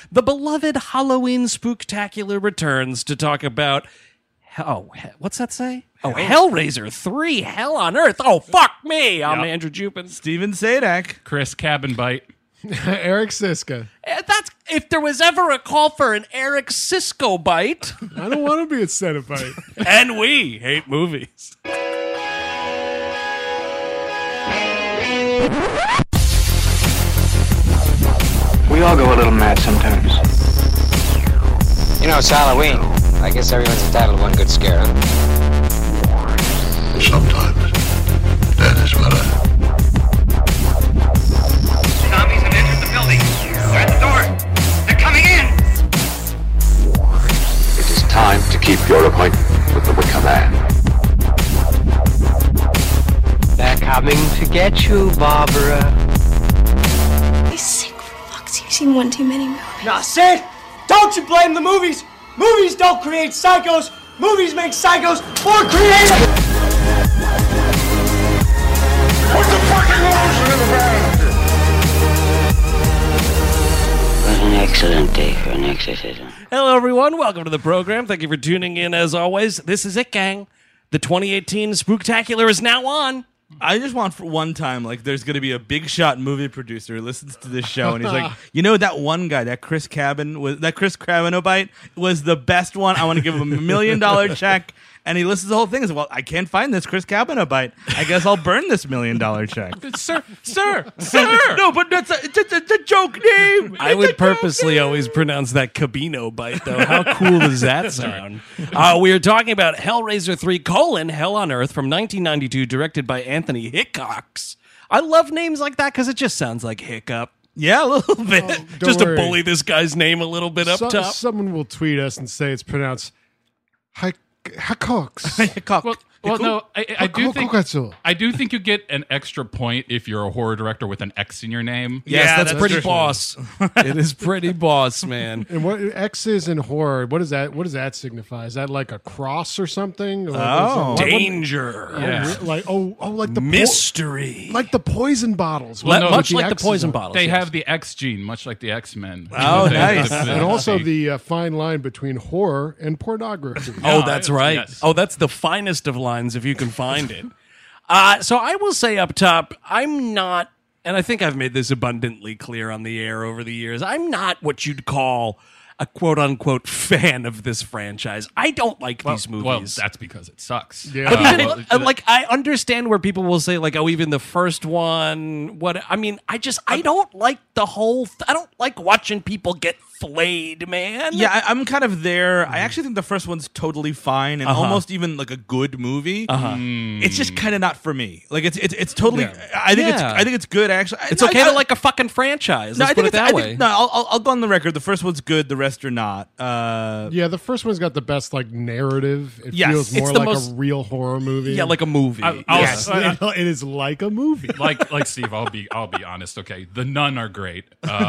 The beloved Halloween Spooktacular returns to talk about... what's that say? Oh, Hellraiser 3, Hell on Earth. Oh, fuck me. I'm Andrew Jupin. Steven Sadak. Chris Cabinbite. Eric Siska. That's if there was ever a call for an Eric Sisko bite. I don't want to be a Cenobite. And we hate movies. We all go a little mad sometimes. You know, it's Halloween. I guess everyone's entitled to one good scare, huh? Sometimes that is better. Zombies have entered the building. They're at the door. They're coming in. It is time to keep your appointment with the Wicker Man. They're coming to get you, Barbara. He's sick for fuck's sake. You've seen one too many movies. Now, Sid, don't you blame the movies. Movies don't create psychos. Movies make psychos more creative. Put the fucking lotion in the bag! What an excellent day for an exorcism. Hello, everyone. Welcome to the program. Thank you for tuning in, as always. This is it, gang. The 2018 Spooktacular is now on. I just want for one time, like, there's going to be a big shot movie producer who listens to this show, and he's like, you know, that one guy, that Chris Cabinobite was the best one. I want to give him $1 million check. And he listens to the whole thing and says, well, I can't find this Chris Cabinobite. I guess I'll burn this $1 million check. Sir. No, but that's a joke name. I would purposely always pronounce that Cabino bite, though. How cool does that sound? We are talking about Hellraiser 3, Hell on Earth from 1992, directed by Anthony Hickox. I love names like that because it just sounds like hiccup. Yeah, a little bit. Just worry. to bully this guy's name a little bit up top. Someone will tweet us and say it's pronounced Hickox. Well, no, I do think Hickox. I do think you get an extra point if you're a horror director with an X in your name. Yes, Yeah, that's that's pretty true. boss. It is pretty boss, man. And what X is in horror? What does that signify? Is that like a cross or something? Or Oh. Danger. Yeah. like the Mystery. like the poison bottles. Much with like the X's poison on it. bottles. They yes. have the X gene, much like the X-Men. Oh, nice. And also the fine line between horror and pornography. Oh, that's right. Yes. Oh, that's the finest of lines if you can find it. So I will say up top, I'm not, and I think I've made this abundantly clear on the air over the years, I'm not what you'd call a quote-unquote fan of this franchise. I don't like these movies. Well, that's because it sucks. Yeah. But even, like, I understand where people will say, like, oh, even the first one, I don't like the whole, I don't like watching people get flayed, man. Yeah, I'm kind of there. I actually think the first one's totally fine and almost even like a good movie. It's just kind of not for me. Like it's totally. I think it's good actually. It's okay to like a fucking franchise. Let's put it that way. I'll go on the record. The first one's good. The rest are not. Yeah, the first one's got the best like narrative. It Yes, feels it's more the like most- a real horror movie. Yeah, like a movie. Yes, it is like a movie. like Steve, I'll be honest. Okay, The Nun are great,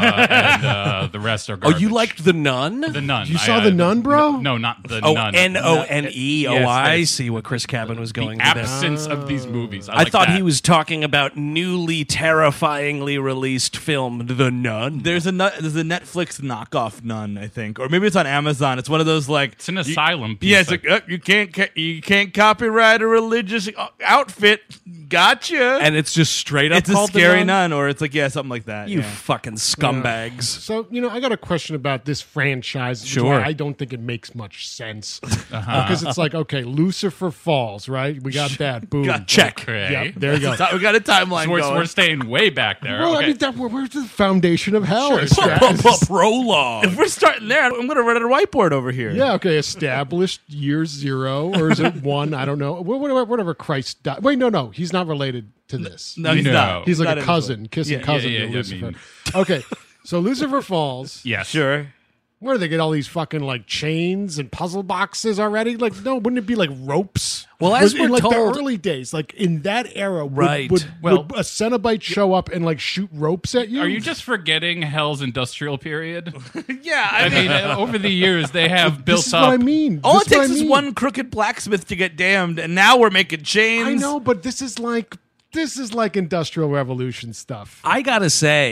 and the rest are Oh, garbage. you liked The Nun? The Nun? You saw The Nun, bro? No, not the Oh, Nun. None. Oh, Yes, I yes. see what Chris Cabin was going The with. absence of these movies. I like thought that. he was talking about newly terrifyingly released film The Nun. There's a Netflix knockoff Nun, I think, or maybe it's on Amazon. It's one of those like It's an asylum piece. Yeah, it's like you can't copyright a religious outfit. Gotcha. And it's just straight up it's a called The scary nun, or it's like something like that. You yeah. fucking scumbags. So, I got a question about this franchise. which is Sure. why I don't think it makes much sense. Because it's like, okay, Lucifer Falls, right? We got that. Boom. Check. Okay. Yep, there you go. We got a timeline So we're going. staying way back there. Well, okay. I mean, where's the foundation of hell? Prologue. If we're starting there, I'm going to run a whiteboard over here. Yeah, okay, established year 0, or is it 1? I don't know. Whatever Christ died. Wait, no, he's not related to this. No, he's No. not. He's like Not a in cousin, kissing Yeah, cousin yeah, to yeah, Lucifer. I mean- Okay, so Lucifer Falls. Yes. Sure. Where do they get all these fucking like chains and puzzle boxes already? Like, no, wouldn't it be like ropes? Well, as in we're like told- the early days, like in that era, Right. would Well- a Cenobite show up and like shoot ropes at you? Are you just forgetting Hell's industrial period? Yeah, I mean, over the years they have built This is up. what I mean. all This it takes what I is mean. one crooked blacksmith to get damned, and now we're making chains. I know, but this is like industrial revolution stuff. I gotta say,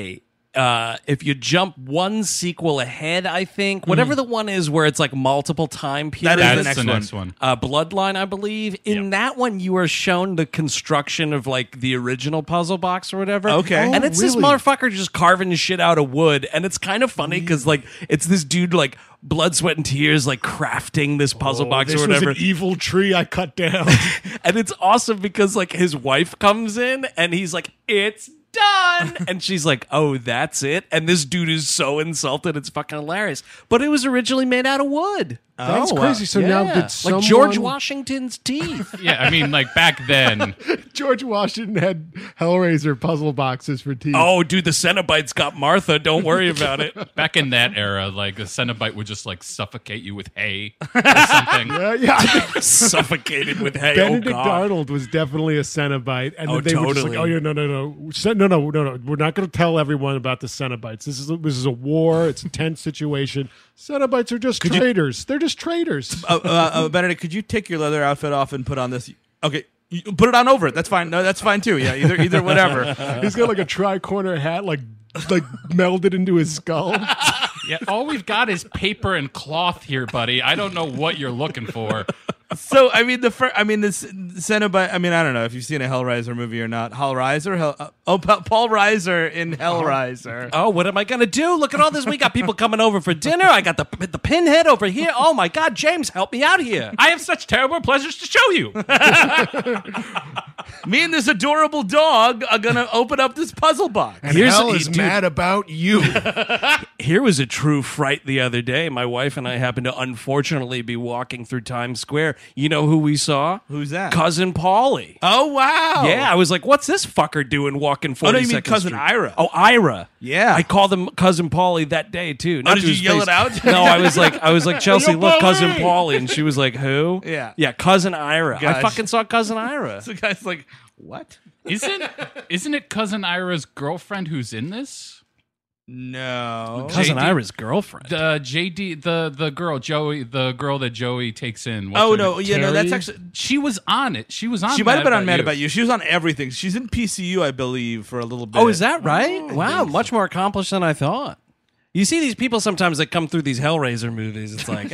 if you jump one sequel ahead, I think whatever the one is where it's like multiple time periods. That is the next one. Bloodline, I believe. In that one, you are shown the construction of like the original puzzle box or whatever. Okay. And it's this motherfucker just carving shit out of wood, and it's kind of funny because like it's this dude like blood, sweat, and tears like crafting this puzzle box or This whatever. was an evil tree I cut down. And it's awesome because like his wife comes in and he's like, "It's done," and she's like, "Oh, that's it." And this dude is so insulted, it's fucking hilarious. But it was originally made out of wood. That's crazy. So now did someone... like George Washington's teeth. Yeah, I mean, like back then. George Washington had Hellraiser puzzle boxes for teeth. Oh, dude, the Cenobites got Martha. Don't worry about it. Back in that era, like a Cenobite would just like suffocate you with hay or something. Yeah. Suffocated with hay. Benedict oh, God. Arnold was definitely a Cenobite, and Oh, then they were just totally. like, "Oh yeah, no. We're not going to tell everyone about the Cenobites. This is a war. It's a tense situation. Cenobites are just traitors. They're just traitors." Benedict, could you take your leather outfit off and put on this? Okay, you put it on over it. That's fine. No, that's fine too. Yeah, either whatever. He's got like a tri-corner hat, like melded into his skull. Yeah, all we've got is paper and cloth here, buddy. I don't know what you're looking for. So I mean, this Cenobite. I mean, I don't know if you've seen a Hellraiser movie or not. Paul Reiser in Hellraiser. Oh, what am I gonna do? Look at all this. We got people coming over for dinner. I got the pinhead over here. Oh my God, James, help me out here. I have such terrible pleasures to show you. Me and this adorable dog are gonna open up this puzzle box. And hell is mad about you. Here was a true fright the other day. My wife and I happened to unfortunately be walking through Times Square. You know who we saw? Who's that? Cousin Paulie. Oh wow! Yeah, I was like, "What's this fucker doing walking 42nd Oh, no, you mean Cousin Street?" Ira? Oh, Ira. Yeah. I called him Cousin Paulie that day too. Not did to you his yell face. it out? No, I was like, Chelsea, Yo, look, Paulie! Cousin Paulie, and she was like, "Who?" Yeah. yeah, Cousin Ira. I Gosh. fucking saw Cousin Ira. The guy's like, what? Isn't it Cousin Ira's girlfriend who's in this? No. Cousin JD Ira's girlfriend. The JD, the girl Joey, the girl that Joey takes in. What's Oh her no! name? Yeah, no. That's Terry? actually. She was on it. She was on. She might have been on Mad You. About You. She was on everything. She's in PCU, I believe, for a little bit. Oh, is that right? Wow, much more accomplished than I thought. You see these people sometimes that come through these Hellraiser movies. It's like,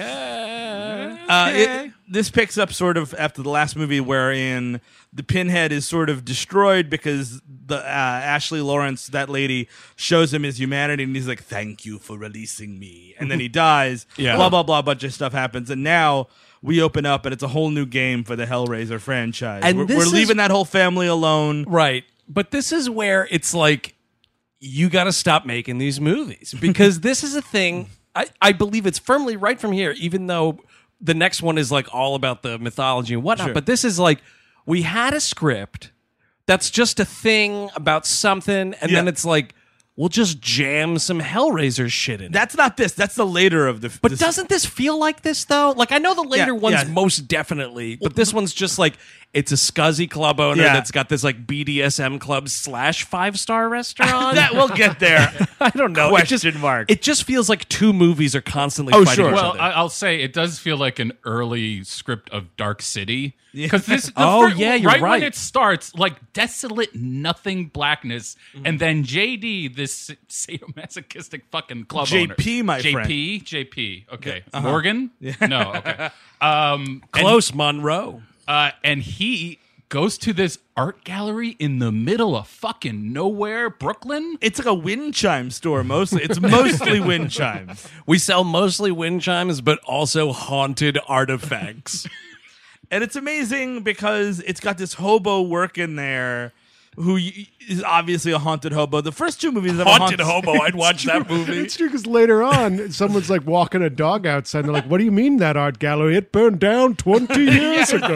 This picks up sort of after the last movie, wherein the Pinhead is sort of destroyed because the Ashley Lawrence, that lady, shows him his humanity, and he's like, "Thank you for releasing me," and then he dies. Yeah. Blah blah blah. A bunch of stuff happens, and now we open up, and it's a whole new game for the Hellraiser franchise. And we're this is- leaving that whole family alone. right. But this is where it's like, you got to stop making these movies because this is a thing. I believe it's firmly right from here, even though the next one is like all about the mythology and whatnot. Sure. But this is like, we had a script that's just a thing about something, and then it's like, we'll just jam some Hellraiser shit in it. That's not this. That's the later of the. But doesn't this feel like this though? Like, I know the later Yeah, ones yeah. most definitely, but this one's just like, it's a scuzzy club owner Yeah. that's got this like BDSM club / 5-star restaurant. that we'll get there? I don't know. Question mark. It just feels like two movies are constantly Oh, fighting sure. each Well, other. I'll say it does feel like an early script of Dark City. Because this, yeah, you're right when right. it starts, like desolate, nothing blackness, and then JD, this sadomasochistic fucking club owner, JP, my friend. JP, okay, Morgan, no, okay, Close, Monroe. and he goes to this art gallery in the middle of fucking nowhere, Brooklyn. It's like a wind chime store mostly. It's mostly wind chimes. We sell mostly wind chimes, but also haunted artifacts. And it's amazing because it's got this hobo working there who is obviously a haunted hobo. The first two movies have a Haunted hobo. I'd watch that movie. It's true because later on, someone's like walking a dog outside, and they're like, "What do you mean that art gallery? It burned down 20 years ago."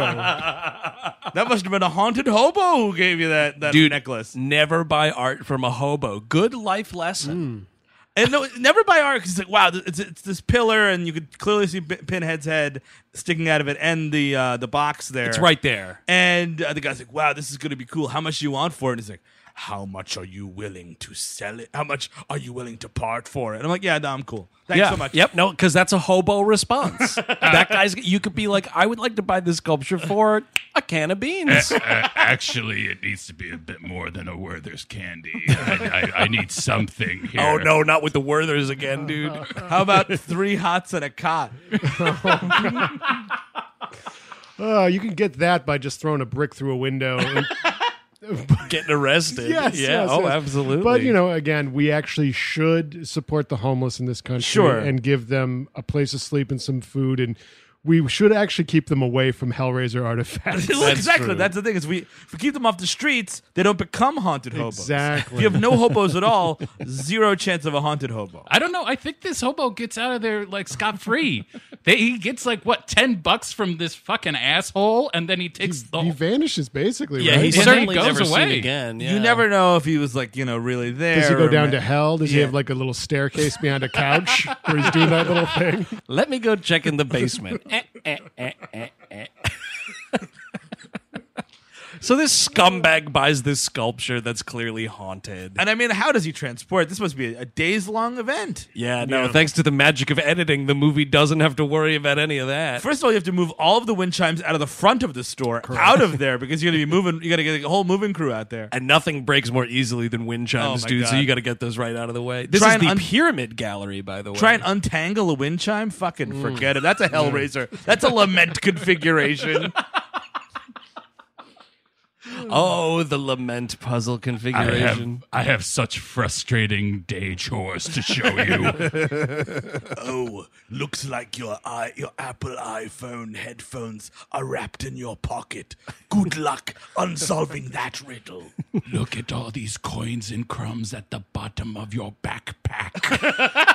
That must have been a haunted hobo who gave you that Dude, necklace. never buy art from a hobo. Good life lesson. And no, never buy art because it's like, wow, it's this pillar, and you could clearly see Pinhead's head sticking out of it, and the box there. It's right there. And the guy's like, wow, this is going to be cool. How much do you want for it? And he's like, how much are you willing to sell it? How much are you willing to part for it? And I'm like, yeah, no, I'm cool. Thanks so much. Yep. No, because that's a hobo response. That guy's. You could be like, I would like to buy this sculpture for a can of beans. Actually, it needs to be a bit more than a Werther's candy. I need something here. Oh no, not with the Werthers again, dude. How about 3 hots and a cot? You can get that by just throwing a brick through a window. And Getting arrested. Yes, yeah. yes, Oh, yes. absolutely. But, again, we actually should support the homeless in this country Sure. and give them a place to sleep and some food. And we should actually keep them away from Hellraiser artifacts. Exactly. true. That's the thing is if we keep them off the streets, they don't become haunted hobos. Exactly. If you have no hobos at all, 0 chance of a haunted hobo. I don't know. I think this hobo gets out of there like scot-free. He gets like what, $10 from this fucking asshole, and then he takes the He vanishes, basically, yeah, right? he's And certainly then he goes never seen away. again. Yeah. You never know if he was like, really there. Does he go or down to hell? Does he Yeah. have like a little staircase behind a couch where he's doing that little thing? Let me go check in the basement. So this scumbag buys this sculpture that's clearly haunted. And I mean, how does he transport? This must be a days-long event. Yeah, no, thanks to the magic of editing, the movie doesn't have to worry about any of that. First of all, you have to move all of the wind chimes out of the front of the store, out of there, because you're going to be moving. You got to get a whole moving crew out there. And nothing breaks more easily than wind chimes, Oh, my dude, so God. you got to get those right out of the way. This Try is and the Pyramid Gallery, by the way. Try and untangle a wind chime? Fucking forget it. That's a Hellraiser. That's a lament configuration. Oh, the lament puzzle configuration. I have such frustrating day chores to show you. Oh, looks like your Apple iPhone headphones are wrapped in your pocket. Good luck unsolving that riddle. Look at all these coins and crumbs at the bottom of your backpack.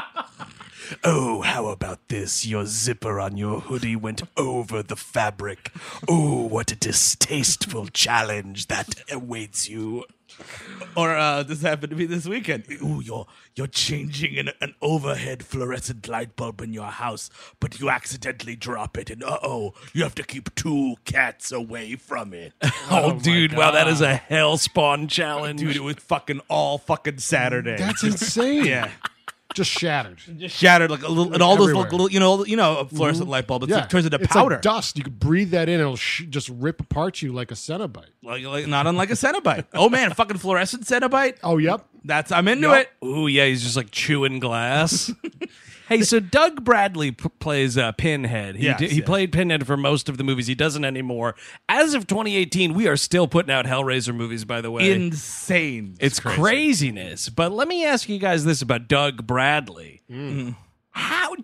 Oh, how about this? Your zipper on your hoodie went over the fabric. Oh, what a distasteful challenge that awaits you. Or this happened to me this weekend. Ooh, you're changing an overhead fluorescent light bulb in your house, but you accidentally drop it, and you have to keep 2 cats away from it. Oh, dude, wow, that is a hellspawn challenge. Dude, it was fucking all fucking Saturday. That's insane. Yeah. Just shattered. Just shattered like a little, and all those Everywhere. little, a fluorescent light bulb. It turns into it's powder. like dust. You could breathe that in, and it'll just rip apart you like a Cenobite. Like not unlike a Cenobite. Oh man, fucking fluorescent Cenobite. Oh, yep. I'm into it. Ooh, yeah, he's just like chewing glass. Hey, so Doug Bradley plays Pinhead. He played Pinhead for most of the movies. He doesn't anymore. As of 2018, we are still putting out Hellraiser movies, by the way. Insane. It's craziness. But let me ask you guys this about Doug Bradley. How,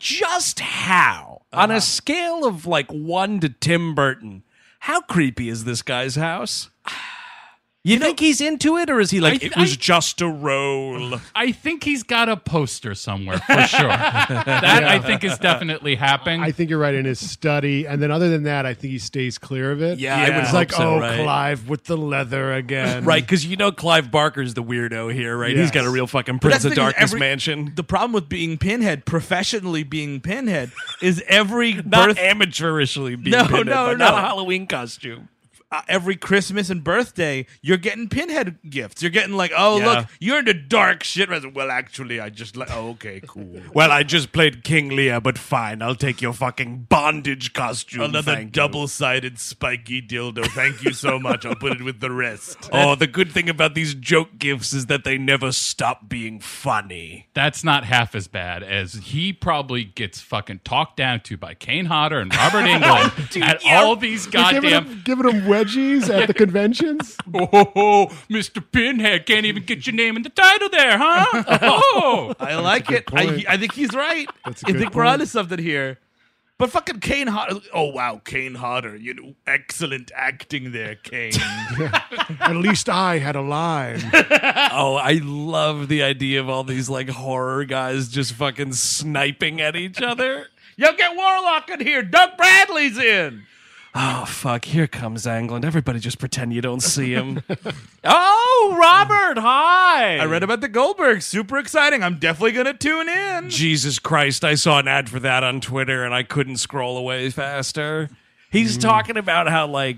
on a scale of like 1 to Tim Burton, how creepy is this guy's house? You think he's into it, or is he like, it was just a role? I think he's got a poster somewhere for sure. That I think is definitely happening. I think you're right in his study, and then other than that, I think he stays clear of it. Yeah, I would it's hope like, so, oh, right? Clive with the leather again. Right, because Clive Barker's the weirdo here, right? Yes. He's got a real fucking But Prince that's of the thing is Darkness mansion. The problem with being Pinhead, professionally being Pinhead, is every Not amateurishly being Pinhead, but not a Halloween costume. Every Christmas and birthday, you're getting Pinhead gifts. You're getting like, look, you're into dark shit. Well, actually, I just like, okay, cool. Well, I just played King Lear, but fine, I'll take your fucking bondage costume. Another double-sided spiky dildo. Thank you so much. I'll put it with the rest. Oh, the good thing about these joke gifts is that they never stop being funny. That's not half as bad as he probably gets fucking talked down to by Kane Hodder and Robert Englund at all these goddamn... Giving him wedgies at the conventions. Oh, Mr. Pinhead can't even get your name in the title there, huh? Oh, I like it. I think he's right. I think we're onto something here. But fucking Kane Hodder. Oh, wow, Kane Hodder. Excellent acting there, Kane. At least I had a line. Oh, I love the idea of all these like horror guys just fucking sniping at each other. Yo, get Warlock in here. Doug Bradley's in. Oh, fuck. Here comes Englund. Everybody just pretend you don't see him. Oh, Robert, hi. I read about the Goldbergs. Super exciting. I'm definitely going to tune in. Jesus Christ. I saw an ad for that on Twitter, and I couldn't scroll away faster. He's talking about how, like,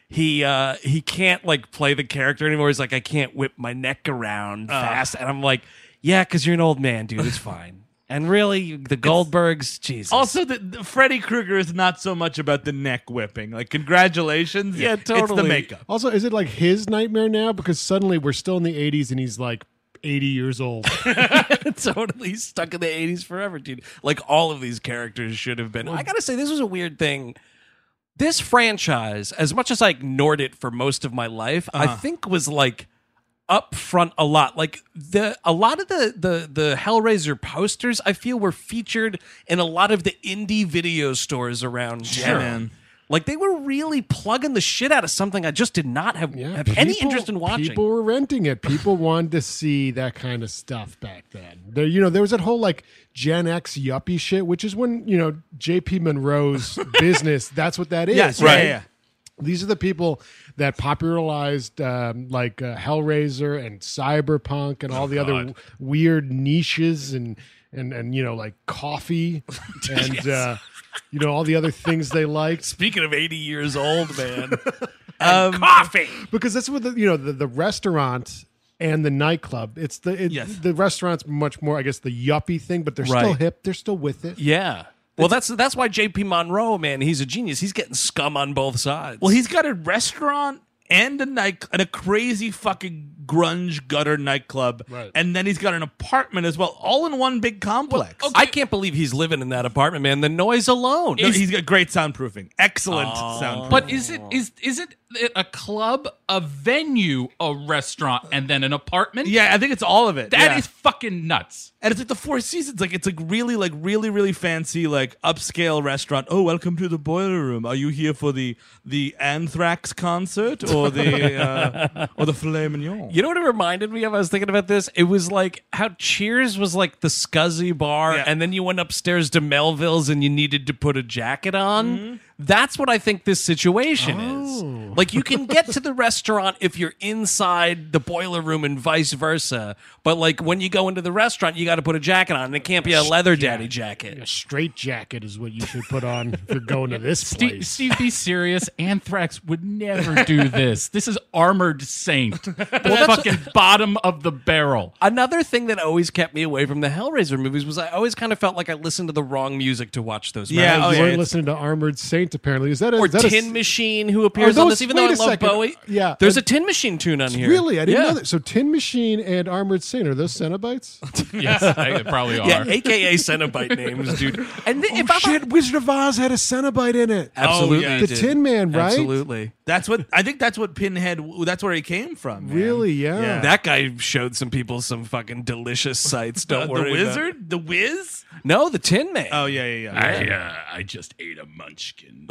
he can't like play the character anymore. He's like, I can't whip my neck around fast, and I'm like, yeah, because you're an old man, dude. It's fine. And really, the Goldbergs, Jesus. Also, the Freddy Krueger is not so much about the neck whipping. Like, congratulations. Yeah, totally. It's the makeup. Also, is it like his nightmare now? Because suddenly we're still in the 80s and he's like 80 years old. Totally stuck in the 80s forever, dude. Like all of these characters should have been. I gotta say, this was a weird thing. This franchise, as much as I ignored it for most of my life, I think was like up front a lot. Like a lot of the Hellraiser posters, I feel, were featured in a lot of the indie video stores around town. Man. Like they were really plugging the shit out of something I just did not have any interest in watching. People were renting it. People wanted to see that kind of stuff back then. There was that whole like Gen X yuppie shit, which is when, J.P. Monroe's business, that's what that is. Yes, right? Yeah. These are the people that popularized Hellraiser and Cyberpunk and all the other weird niches and like coffee and all the other things they liked. Speaking of 80 years old, man, coffee. Because that's what the restaurant and the nightclub. It's the restaurant's much more, I guess, the yuppie thing, but they're still hip. They're still with it. Yeah. Well, that's why J.P. Monroe, man, he's a genius. He's getting scum on both sides. Well, he's got a restaurant and a crazy fucking grunge gutter nightclub, right. And then he's got an apartment as well, all in one big complex. Well, I can't believe he's living in that apartment, man. The noise alone. No, he's got great soundproofing, excellent soundproofing. But isn't it a club, a venue, a restaurant, and then an apartment? Yeah, I think it's all of it. That is fucking nuts. And it's like the Four Seasons. It's really fancy, like upscale restaurant. Oh, welcome to the Boiler Room. Are you here for the Anthrax concert or the filet mignon? You know what it reminded me of? I was thinking about this. It was like how Cheers was like the scuzzy bar, and then you went upstairs to Melville's and you needed to put a jacket on. Mm-hmm. That's what I think this situation is. Like, you can get to the restaurant if you're inside the Boiler Room and vice versa. But, like, when you go into the restaurant, you got to put a jacket on. And it can't be a leather daddy jacket. A straight jacket is what you should put on if you're going to this place. Steve, be serious. Anthrax would never do this. This is Armored Saint. The fucking bottom of the barrel. Another thing that always kept me away from the Hellraiser movies was I always kind of felt like I listened to the wrong music to watch those movies. Yeah, you weren't listening to Armored Saint, apparently. Is that Tin Machine, who appears on this, even though I love Bowie? Yeah. There's a Tin Machine tune on here. Really? I didn't know that. So Tin Machine and Armored Saint, are those Cenobites? Yes, they probably are. Yeah, a.k.a. Cenobite names, dude. And Wizard of Oz had a Cenobite in it. Absolutely. The Tin Man, right? Absolutely. I think that's what Pinhead, that's where he came from, man. Really, yeah. That guy showed some people some fucking delicious sights. Don't worry. The Wizard? The Wiz? No, the Tin Man. Oh, yeah. I just ate a munchkin.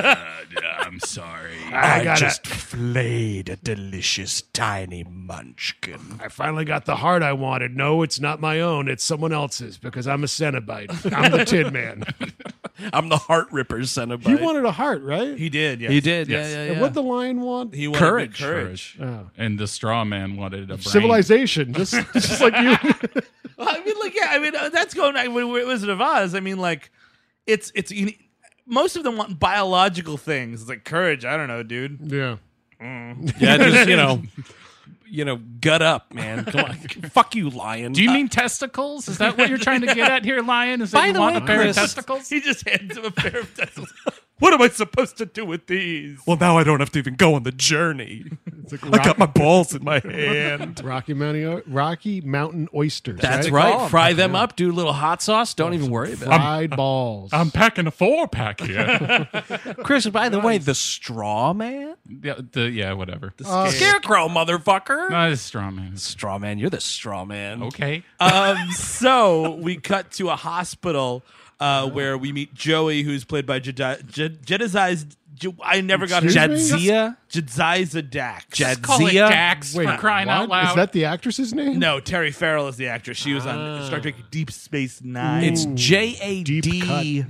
I'm sorry. I just flayed a delicious tiny munchkin. I finally got the heart I wanted. No, it's not my own. It's someone else's because I'm a Cenobite. I'm the Tin Man. I'm the Heart Ripper Cenobite. He wanted a heart, right? He did, yes. He did, yes. yeah. And what'd the lion want? He wanted courage. Oh. And the straw man wanted a brain. Civilization. just like you. That's going back with Wizard of Oz. I mean, like, it's most of them want biological things. It's like courage. I don't know, dude. Yeah. Yeah, just, gut up, man. Come on. Fuck you, lion. Do you mean testicles? Is that what you're trying to get at here, lion? Is that By you the want way, a pair Chris, of testicles? He just hands him a pair of testicles. What am I supposed to do with these? Well, now I don't have to even go on the journey. I got my balls in my hand. Rocky Mountain oysters. That's right. right. Fry them up. Do a little hot sauce. Don't even worry about it. Fried balls. I'm packing a 4-pack here. Chris, by the way, the straw man? Yeah, whatever. Scarecrow, motherfucker. No, it's straw man. Straw man. You're the straw man. Okay. So we cut to a hospital where we meet Joey, who's played by Jedediah. I never got her Jadzia? Jadzia Dax. Just call it Dax for crying out loud. Is that the actress's name? No, Terry Farrell is the actress. She was on Star Trek Deep Space Nine. It's Jadzia,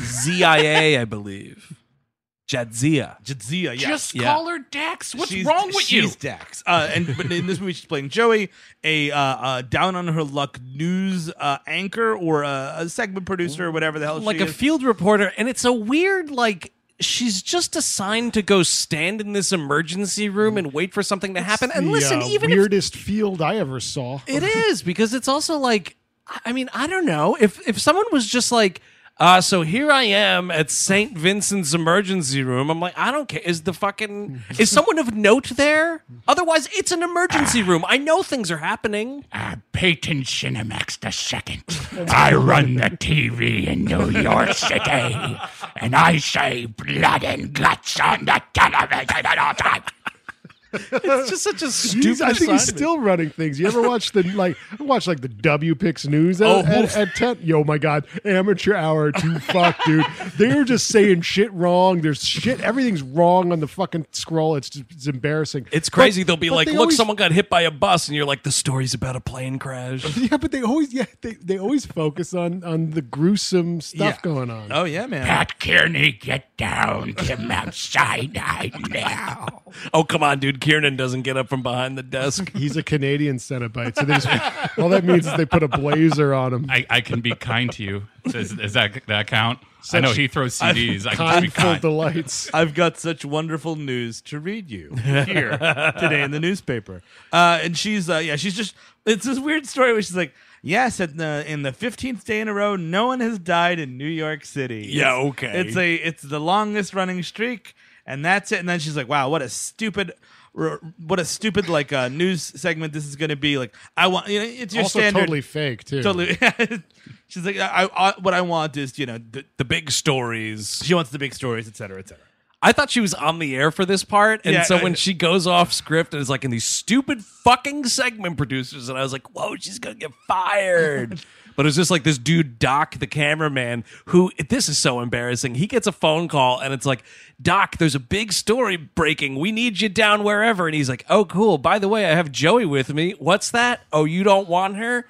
I believe. Jadzia, yeah. Just call her Dax. What's wrong with you? She's Dax. But in this movie, she's playing Joey, a down on her luck news anchor or a segment producer or whatever the hell like she a is. field reporter, and it's a weird she's just assigned to go stand in this emergency room and wait for something to happen. And listen, even weirdest field I ever saw. It is, because it's also like, I mean, I don't know. If someone was just like, so here I am at St. Vincent's emergency room, I'm like, I don't care. Is someone of note there? Otherwise, it's an emergency room. I know things are happening. Peyton Cinemax II. I run the TV in New York City, and I say blood and guts on the television at all times. It's just such a stupid I think he's assignment. still running things. You ever watch the W Picks News at 10? Yo, my God, amateur hour too. Fuck, dude. They're just saying shit wrong. There's shit. Everything's wrong on the fucking scroll. It's embarrassing. It's crazy. They'll be like, they look, always- someone got hit by a bus, and you're like, the story's about a plane crash. Yeah, but they always focus on the gruesome stuff going on. Oh yeah, man. Pat Kearney, get down to Mount Sinai now. Oh, come on, dude. Kiernan doesn't get up from behind the desk. He's a Canadian Cenobite, so all that means is they put a blazer on him. I can be kind to you. Does that count? I know he throws CDs. I can just be Kindful kind. delights. I've got such wonderful news to read you here today in the newspaper. And she's just, it's this weird story where she's like, yes, in the 15th day in a row, no one has died in New York City. Yeah, okay. It's the longest running streak, and that's it. And then she's like, wow, what a stupid like news segment this is going to be. Like, I want, it's your Also standard. totally fake too. Totally. She's like, what I want is, The big stories. she wants the big stories, et cetera, et cetera. I thought she was on the air for this part, and Yeah, so when she goes off script and is like in these stupid fucking segment producers, and I was like, whoa, she's gonna get fired. But it was just like this dude, Doc, the cameraman, who, this is so embarrassing. He gets a phone call, and it's like, Doc, there's a big story breaking. We need you down wherever. And he's like, oh, cool. By the way, I have Joey with me. What's that? Oh, you don't want her?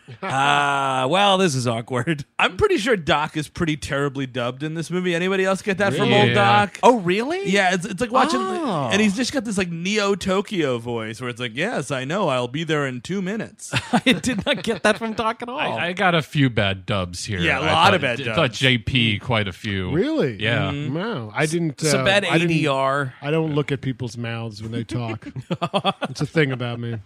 Well, this is awkward. I'm pretty sure Doc is pretty terribly dubbed in this movie. Anybody else get that from Really? old Doc? Oh, really? Yeah, it's like watching, Oh. and he's just got this like Neo Tokyo voice where it's like, yes, I know, I'll be there in 2 minutes. I did not get that from Doc at all. I got a few bad dubs here. Yeah, a I lot thought- of bad I thought dubs. JP quite a few. Really? Yeah. Wow. I didn't. It's a bad I didn't- ADR. I don't look at people's mouths when they talk. It's a thing about me.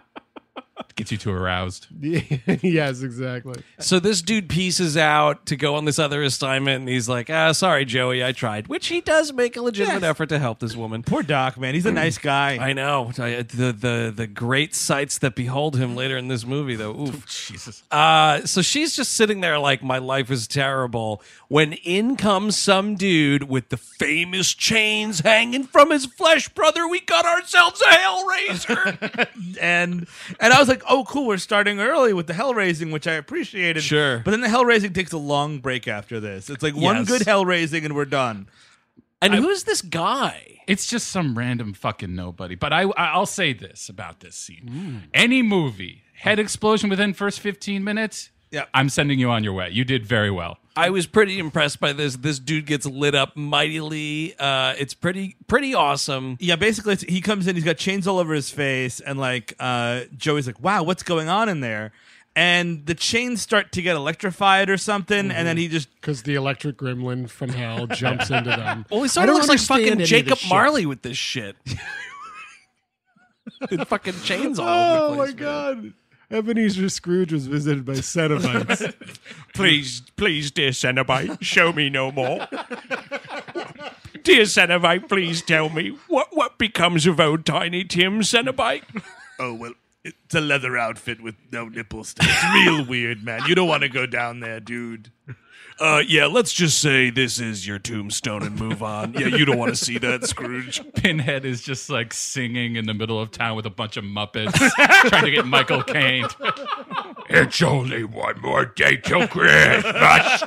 Gets you too aroused. Yes, exactly. So this dude pieces out to go on this other assignment, and he's like, sorry, Joey, I tried. Which he does make a legitimate effort to help this woman. Poor Doc, man, he's a nice guy. I know. The great sights that behold him later in this movie, though. Oof. Jesus. So she's just sitting there like, my life is terrible, when in comes some dude with the famous chains hanging from his flesh. Brother, we got ourselves a Hellraiser. and I was like, oh, cool, we're starting early with the Hellraising, which I appreciated. Sure. But then the Hellraising takes a long break after this. It's like one Yes. good Hellraising and we're done. And who's this guy? It's just some random fucking nobody. But I'll say this about this scene. Any movie, head explosion within first 15 minutes, Yeah. I'm sending you on your way. You did very well. I was pretty impressed by this. This dude gets lit up mightily. It's pretty awesome. Yeah, basically, he comes in, he's got chains all over his face, and like Joey's like, wow, what's going on in there? And the chains start to get electrified or something, and then he just Because the electric gremlin from hell jumps into them. Well, he I sort of don't looks like understand any fucking of Jacob this shit. Marley with this shit. With fucking chains all Oh over the my place. God. Ebenezer Scrooge was visited by Cenobites. Please, dear Cenobite, show me no more. Dear Cenobite, please tell me, what becomes of old Tiny Tim Cenobite? oh, well, it's a leather outfit with no nipples. It's real weird, man. You don't want to go down there, dude. Yeah, let's just say this is your tombstone and move on. Yeah, you don't want to see that, Scrooge. Pinhead is just like singing in the middle of town with a bunch of Muppets trying to get Michael Caine. It's only one more day till Christmas.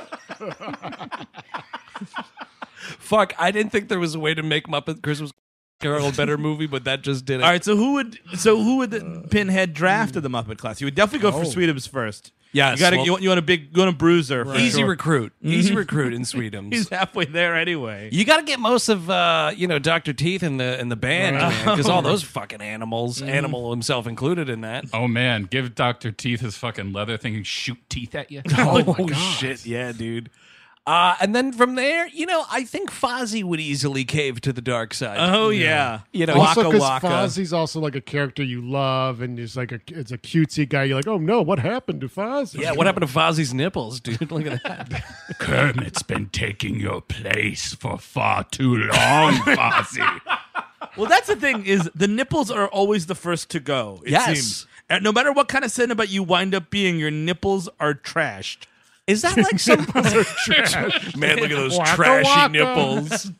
Fuck, I didn't think there was a way to make Muppet Christmas Carol a better movie, but that just did it. All right, so who would the Pinhead draft of the Muppet class? You would definitely go for Sweetums first. Yes, you want a bruiser. For easy sure. recruit. Easy recruit in Sweetums. He's halfway there anyway. You got to get most of Dr. Teeth in the band, man, because all those fucking animals, Animal himself included in that. Oh man, give Dr. Teeth his fucking leather thing and shoot teeth at you. Oh shit, yeah, dude. And then from there, I think Fozzie would easily cave to the dark side. Oh yeah. Also, Waka because Waka. Fozzie's also like a character you love, and it's like it's a cutesy guy. You're like, oh no, what happened to Fozzie? Yeah, what happened to Fozzie's nipples, dude? Look at that. Kermit's been taking your place for far too long, Fozzie. Well, that's the thing is the nipples are always the first to go. It Yes. seems. And no matter what kind of Cenobite you wind up being, your nipples are trashed. Is that like some man? Look at those Waka trashy waka. nipples.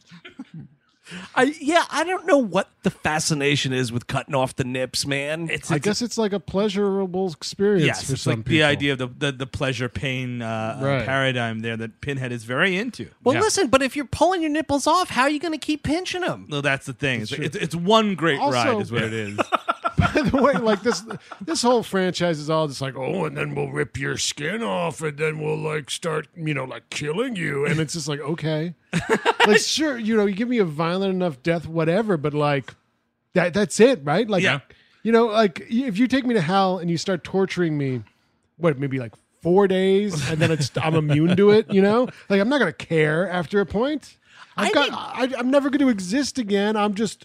I don't know what the fascination is with cutting off the nips, man. I guess it's like a pleasurable experience Yes, for it's some like people. the idea of the pleasure pain paradigm there that Pinhead is very into. Well, listen, but if you're pulling your nipples off, how are you going to keep pinching them? Well, that's the thing. It's one great Also- ride, is what it is. By the way, like this whole franchise is all just like, oh, and then we'll rip your skin off, and then we'll like start, like killing you, and it's just like, okay, like sure, you give me a violent enough death, whatever, but like that's it, right? Like, Yeah. like if you take me to hell and you start torturing me, maybe like 4 days, and then I'm immune to it, like I'm not gonna care after a point. I'm never going to exist again. I'm just,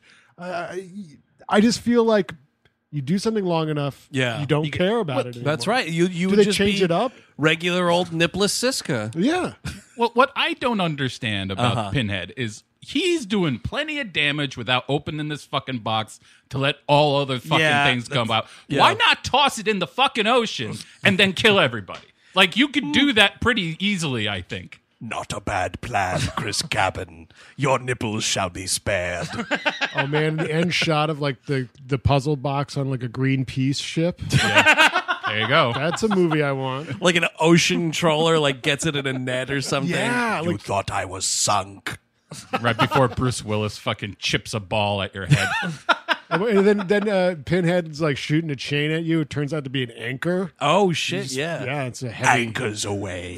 I just feel like. You do something long enough, you don't care about it anymore. That's right. You Do would they just change be it up? regular old nipless Siska. Yeah. Well, what I don't understand about Pinhead is he's doing plenty of damage without opening this fucking box to let all other fucking things come out. yeah. Why not toss it in the fucking ocean and then kill everybody? Like, you could do that pretty easily, I think. Not a bad plan, Chris Cabin. Your nipples shall be spared. Oh man, the end shot of like the puzzle box on like a Greenpeace ship. There you go. That's a movie I want. Like an ocean troller, like gets it in a net or something. Yeah, You like- thought I was sunk. Right before Bruce Willis fucking chips a ball at your head. And then Pinhead's like shooting a chain at you. It turns out to be an anchor. Oh shit! Yeah, Yeah, it's a heavy. Anchors away.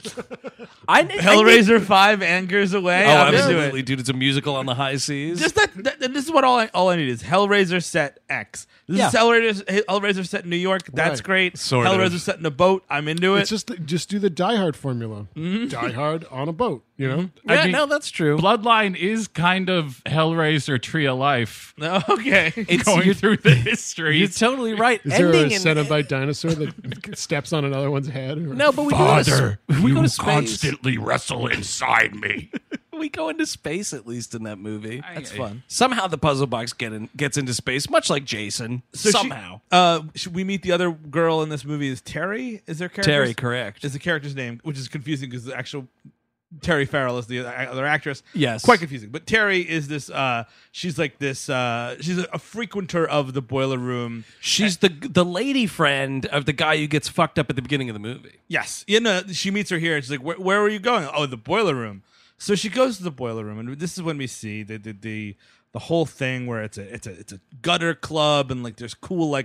Hellraiser 5 anchors away. Oh, I'm into absolutely, it. dude! It's a musical on the high seas. Just that this is what all I need is Hellraiser set X. This is Hellraiser set in New York. That's Right. great. Sort of. Hellraiser set in a boat. I'm into it. It's just do the Die Hard formula. Die Hard on a boat. yeah, I mean, no, that's true. Bloodline is kind of Hellraiser Tree of Life. Okay. It's- Going you're- through the history. You're totally right. Is there a Ending in- Cenobite dinosaur that steps on another one's head? Or- No, but we Father, we you go to space. constantly wrestle inside me. We go into space at least in that movie. That's fun. Somehow the puzzle box gets into space, much like Jason. Somehow. Should we meet the other girl in this movie? Is Terry? Is their character? Terry, correct. Is the character's name, which is confusing because the actual Terry Farrell is the other actress. Yes. Quite confusing. But Terry is this, she's like this, she's a frequenter of the boiler room. She's the lady friend of the guy who gets fucked up at the beginning of the movie. Yes. She meets her here and she's like, where are you going? Oh, the boiler room. So she goes to the boiler room, and this is when we see the whole thing where it's a gutter club, and like there's cool like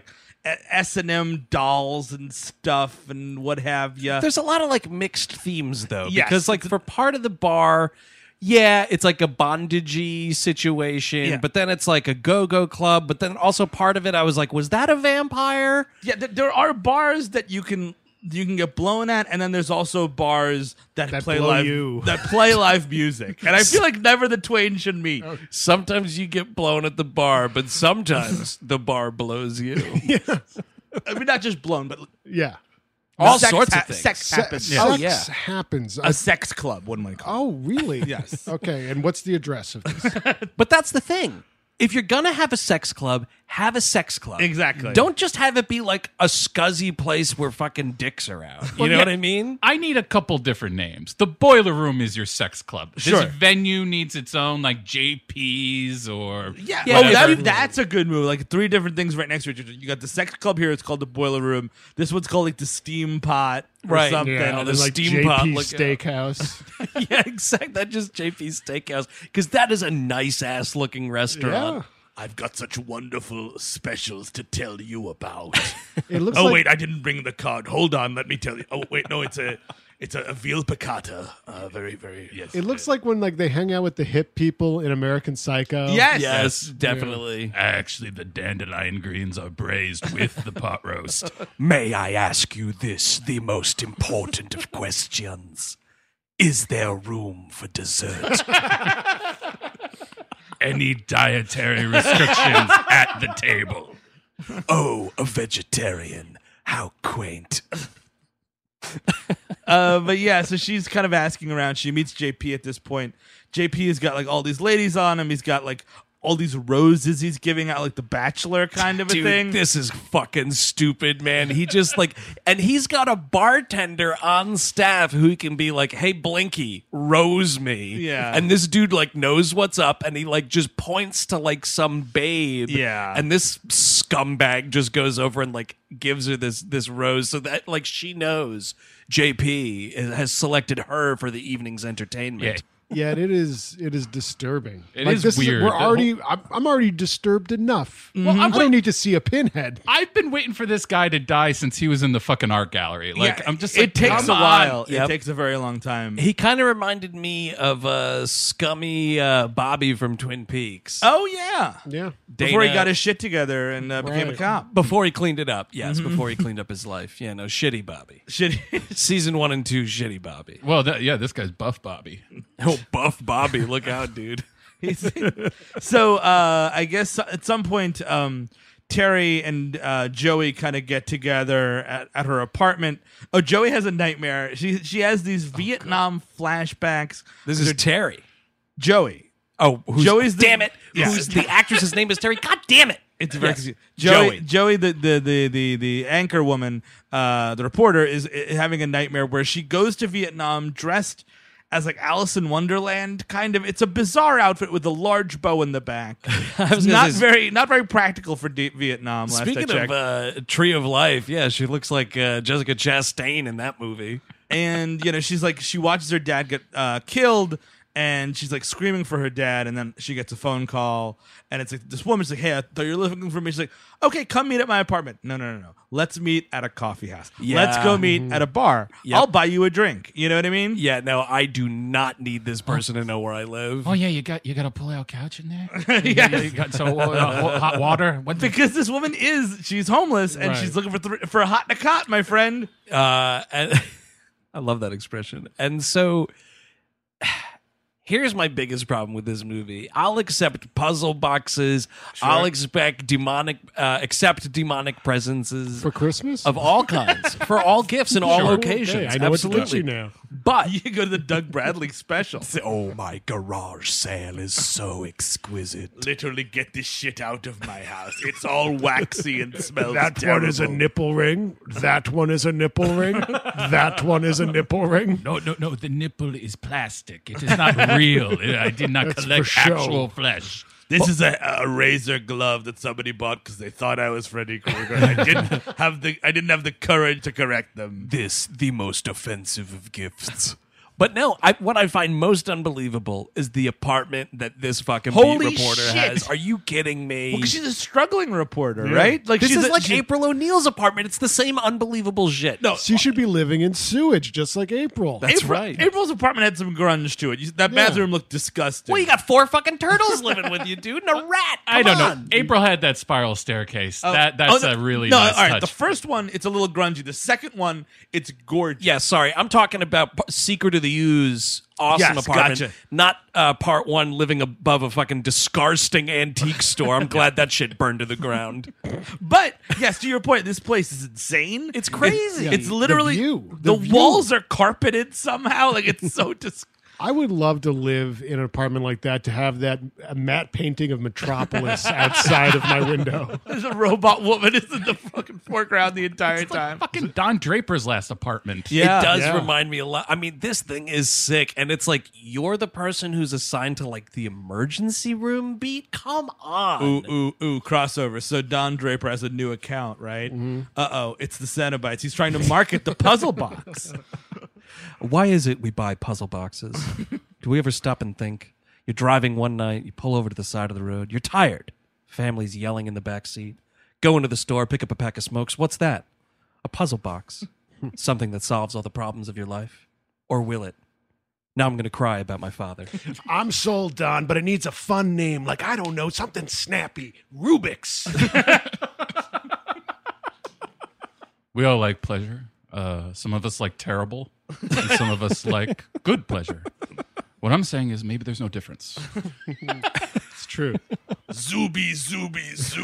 S&M dolls and stuff and what have you. There's a lot of like mixed themes though, Yes. because like for part of the bar, yeah, it's like a bondagey situation, Yeah. but then it's like a go-go club, but then also part of it I was like, was that a vampire? Yeah, there are bars that you can get blown at, and then there's also bars that play blow live you. that play live music. And I feel like never the twain should meet. Sometimes you get blown at the bar, but sometimes the bar blows you. I mean, not just blown, but Yeah. All sex sorts of things. Sex happens. Sex Oh, yeah. happens. A sex club, what am I call Oh, really? Yes. Okay, and what's the address of this? But that's the thing. If you're gonna have a sex club, have a sex club. Exactly. Don't just have it be like a scuzzy place where fucking dicks are out. You know what I mean? I need a couple different names. The Boiler Room is your sex club. Sure. This venue needs its own, like JP's or Yeah, Yeah, that's a good move. Like 3 different things right next to each other. You got the sex club here; it's called the Boiler Room. This one's called like the Steam Pot or Right. something. Yeah, the and like steam pot JP look- Steakhouse. Yeah, exactly. That's just JP's Steakhouse because that is a nice ass looking restaurant. Yeah. I've got such wonderful specials to tell you about. It looks Oh like wait, I didn't bring the card. Hold on, let me tell you. Oh wait, no, it's a veal piccata. Very, very yes. it looks like when like they hang out with the hip people in American Psycho. Yes. Yes, definitely. actually the dandelion greens are braised with the pot roast. May I ask you this, the most important of questions? Is there room for dessert? Any dietary restrictions at the table? Oh, a vegetarian. How quaint. But yeah, so she's kind of asking around. She meets JP at this point. JP has got like all these ladies on him. He's got like all these roses he's giving out, like the Bachelor kind of a Dude, thing. This is fucking stupid, man. He just like, and he's got a bartender on staff who can be like, hey, Blinky, rose me. Yeah. And this dude like knows what's up and he like just points to like some babe. Yeah. And this scumbag just goes over and like gives her this rose so that like she knows JP has selected her for the evening's entertainment. Yeah. Yeah, it is disturbing. It is weird. I'm already disturbed enough. Well, I don't need to see a pinhead. I've been waiting for this guy to die since he was in the fucking art gallery. Like, I'm just like, it takes a come on. while. Yep. It takes a very long time. He kind of reminded me of scummy Bobby from Twin Peaks. Oh yeah, Yeah. before he Dana- got his shit together and became a Right. cop. Before he cleaned it up. Yes, before he cleaned up his life. Yeah, no, shitty Bobby. Shit. Season 1 and 2, shitty Bobby. Well, this guy's Buff Bobby. Oh, buff Bobby. Look out, dude. So I guess at some point, Terry and Joey kind of get together at her apartment. Oh, Joey has a nightmare. She has these Vietnam flashbacks. This is Terry. Joey. Oh, Joey's the- damn it. Yeah. Who's the actress's name is Terry. God damn it. It's very Yes. confusing. Joey. Joey, the anchor woman, the reporter, is having a nightmare where she goes to Vietnam dressed as like Alice in Wonderland, kind of. It's a bizarre outfit with a large bow in the back. It's not very practical for Vietnam. Last Speaking I checked. of Tree of Life, yeah, she looks like Jessica Chastain in that movie. And she's like, she watches her dad get killed, and she's like screaming for her dad, and then she gets a phone call, and it's like this woman's like, hey, I thought you were looking for me. She's like, okay, come meet at my apartment. No, let's meet at a coffee house. Yeah. Let's go meet at a bar. Yep. I'll buy you a drink. You know what I mean? Yeah, no, I do not need this person to know where I live. Oh yeah, you got a pull-out couch in there. You got hot water. What the- Because this woman she's homeless, and Right. she's looking for a hot and a cot, my friend. And I love that expression. And so here's my biggest problem with this movie. I'll accept puzzle boxes. Sure. I'll accept demonic presences For Christmas? of all kinds, for all gifts in all Sure. locations. Okay, I know what to Absolutely. let you now. But You go to the Doug Bradley special. oh, my garage sale is so exquisite. Literally get this shit out of my house. It's all waxy and smells That one is a nipple ring. That one is a nipple ring. That one is a nipple ring. No. The nipple is plastic. It is not real. I did not That's collect for show. actual flesh. This is a razor glove that somebody bought because they thought I was Freddy Krueger. I didn't have the courage to correct them. This, the most offensive of gifts. But no, what I find most unbelievable is the apartment that this fucking Holy beat reporter shit. has. Are you kidding me? Well, 'cause she's a struggling reporter, right? Like This she's is like April O'Neil's apartment. It's the same unbelievable shit. No, She should be living in sewage, just like April. That's right. April's apartment had some grunge to it. That bathroom looked disgusting. Well, you got 4 fucking turtles living with you, dude, and a rat. I don't Come on. know. April had that spiral staircase. Oh, That's oh, a really no. nice All right, touch. the first one it's a little grungy. The second one it's gorgeous. Yeah, sorry. I'm talking about Secret of the Ooze. Awesome Yes, apartment. gotcha. Not part 1 living above a fucking disgusting antique store. I'm glad that shit burned to the ground. But yes, to your point, this place is insane. It's crazy. It's literally The the view. walls are carpeted somehow. Like it's so I would love to live in an apartment like that, to have that matte painting of Metropolis outside of my window. There's a robot woman is in the fucking foreground the entire time. Fucking Don Draper's last apartment. Yeah, it does yeah. remind me a lot. I mean, this thing is sick, and it's like you're the person who's assigned to like the emergency room beat. Come on. Ooh, crossover. So Don Draper has a new account, right? Uh-oh, it's the Cenobites. He's trying to market the puzzle box. Why is it we buy puzzle boxes? Do we ever stop and think? You're driving one night, you pull over to the side of the road, you're tired. Family's yelling in the back seat. Go into the store, pick up a pack of smokes. What's that? A puzzle box. Something that solves all the problems of your life. Or will it? Now I'm going to cry about my father. I'm sold, Don, but it needs a fun name. Like, I don't know, something snappy. Rubik's. We all like pleasure. Some of us like terrible, and some of us like good pleasure. What I'm saying is maybe there's no difference. It's true. Zooby, zooby, zoo.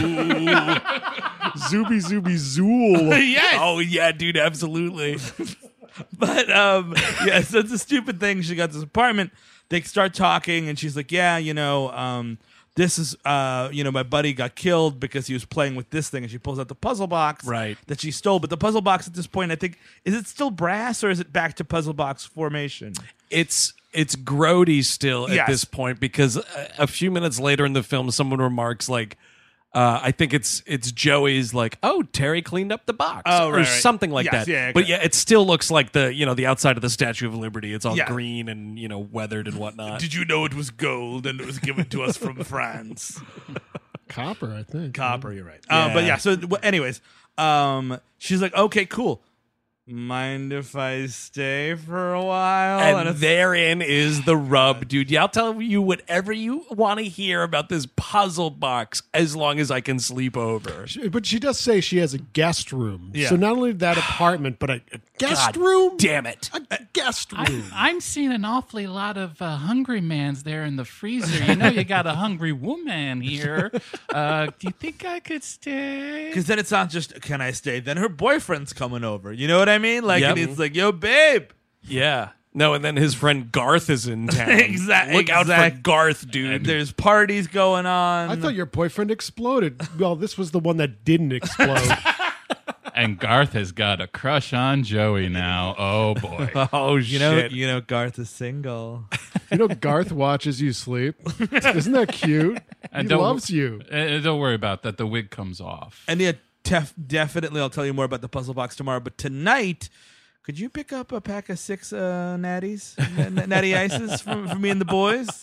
Zooby, zooby, zool. Yes. Oh yeah, dude, absolutely. But yeah, so it's a stupid thing. She got this apartment. They start talking, and she's like, "Yeah, this is, my buddy got killed because he was playing with this thing." And she pulls out the puzzle box that she stole. But the puzzle box at this point, I think, is it still brass or is it back to puzzle box formation? It's grody still at Yes. this point because a few minutes later in the film, someone remarks like, I think it's Joey's like, "Oh, Terry cleaned up the box," Oh, or right. something like Yes, that. yeah, but okay. yeah, it still looks like the outside of the Statue of Liberty. It's all Yeah. green and weathered and whatnot. Did you know it was gold and it was given to us from France? Copper, I think. Copper, you're right. Yeah. But yeah, so anyways, she's like, "Okay, cool. Mind if I stay for a while?" And it's- therein is the rub, dude. Yeah, I'll tell you whatever you want to hear about this puzzle box as long as I can sleep over. But she does say she has a guest room. Yeah. So not only that apartment, but a guest God room? Damn it. A guest room. I'm seeing an awfully lot of hungry mans there in the freezer. You got a hungry woman here. Do you think I could stay? Because then it's not just, "Can I stay?" Then her boyfriend's coming over. You know what I mean? Like, Yep. and it's like, "Yo, babe." Yeah. No, and then his friend Garth is in town. Exactly. Look out for Garth, dude. And there's parties going on. I thought your boyfriend exploded. Well, this was the one that didn't explode. And Garth has got a crush on Joey now. Oh boy. Oh, shit. you know, Garth is single. Garth watches you sleep. Isn't that cute? He don't- loves you. Don't worry about that. The wig comes off. And yeah, definitely, I'll tell you more about the puzzle box tomorrow. But tonight, could you pick up a pack of 6 natties, natty ices for me and the boys?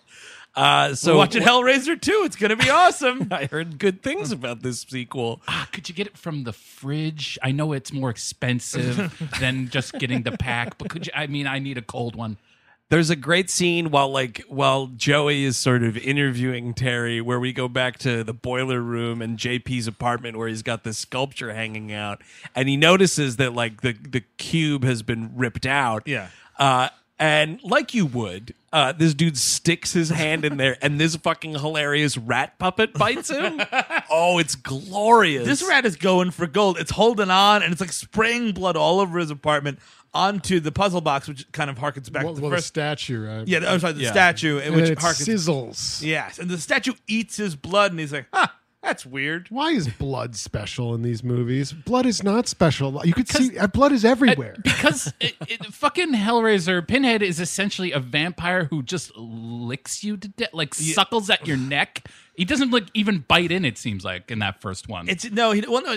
So We're watching Hellraiser 2. It's going to be awesome. I heard good things about this sequel. Could you get it from the fridge? I know it's more expensive than just getting the pack, but could you? I mean, I need a cold one. There's a great scene while Joey is sort of interviewing Terry, where we go back to the boiler room and JP's apartment where he's got this sculpture hanging out, and he notices that like the cube has been ripped out. Yeah. And like you would, this dude sticks his hand in there, and this fucking hilarious rat puppet bites him. Oh, it's glorious. This rat is going for gold. It's holding on, and it's like spraying blood all over his apartment onto the puzzle box, which kind of harkens back to the The first. statue, right? Yeah, I'm sorry, the Yeah. statue, And which it harkens. sizzles. Yes, and the statue eats his blood, and he's like, "Huh, that's weird." Why is blood special in these movies? Blood is not special. You could see blood is everywhere. Because fucking Hellraiser, Pinhead is essentially a vampire who just licks you to death, like suckles at your neck. He doesn't like even bite in. It seems like in that first one. There's no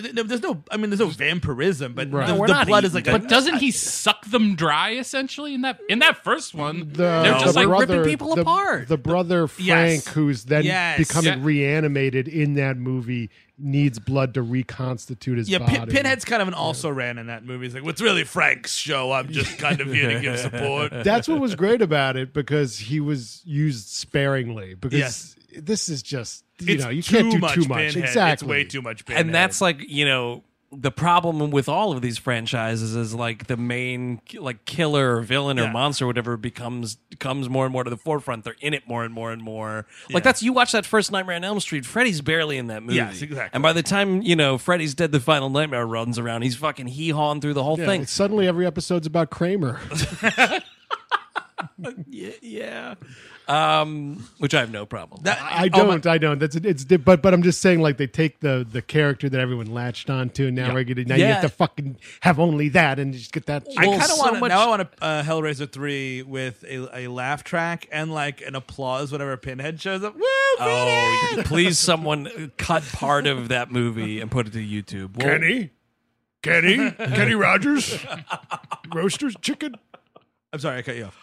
vampirism, but Right. the, No, we're the not blood is eating like but doesn't he suck them dry essentially in that first one? The They're just like ripping people apart. The brother Frank, Yes. who's then Yes. becoming Yeah. reanimated in that movie, needs blood to reconstitute his body. Pinhead's kind of an also ran in that movie. He's like, "What's really Frank's show? I'm just kind of here to give support." That's what was great about it, because he was used sparingly. Because this is just you can't do too much. Pinhead. Exactly, It's way too much Pinhead. And that's like, the problem with all of these franchises is like the main like killer or villain or Yeah. monster or whatever comes more and more to the forefront. They're in it more and more and more. Like that's, you watch that first Nightmare on Elm Street, Freddy's barely in that movie. Yes, exactly. And by the time, Freddy's Dead, the Final Nightmare runs around, he's fucking hee-hawing through the whole thing. Suddenly, every episode's about Kramer. Yeah. Which I have no problem with. I don't. But I'm just saying, like, they take the character that everyone latched onto, and now you have to fucking have only that, and just get that. I Well, kind of so want much- now. I want a Hellraiser 3 with a laugh track and like an applause whenever Pinhead shows up. Woo! Oh, please, someone cut part of that movie and put it to YouTube. Well, Kenny Rogers, roasters, chicken. I'm sorry, I cut you off.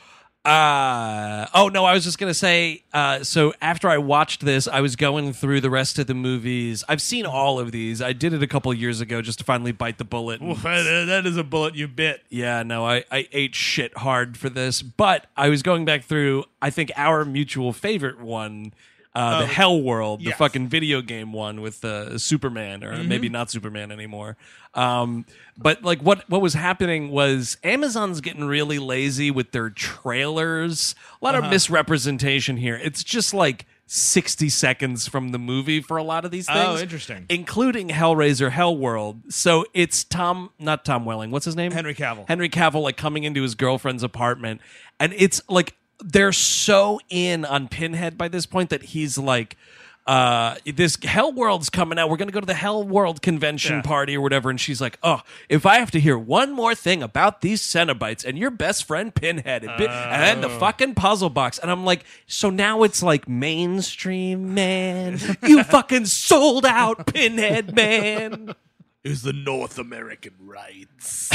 I was just gonna say. So after I watched this, I was going through the rest of the movies. I've seen all of these. I did it a couple years ago just to finally bite the bullet. and- That is a bullet you bit. Yeah, no, I ate shit hard for this, but I was going back through. I think our mutual favorite one the Hell World, the yes. fucking video game one with Superman, or maybe not Superman anymore. But like what was happening was Amazon's getting really lazy with their trailers. A lot of misrepresentation here. It's just like 60 seconds from the movie for a lot of these things. Oh, interesting. Including Hellraiser Hellworld. So it's not Tom Welling. What's his name? Henry Cavill. Henry Cavill, like coming into his girlfriend's apartment. And it's like they're so in on Pinhead by this point that he's like, this Hellworld's coming out. We're going to go to the Hellworld convention party or whatever. And she's like, oh, if I have to hear one more thing about these Cenobites and your best friend Pinhead and then the fucking puzzle box. And I'm like, so now it's like mainstream, man. You fucking sold out, Pinhead, man. Is the North American rights.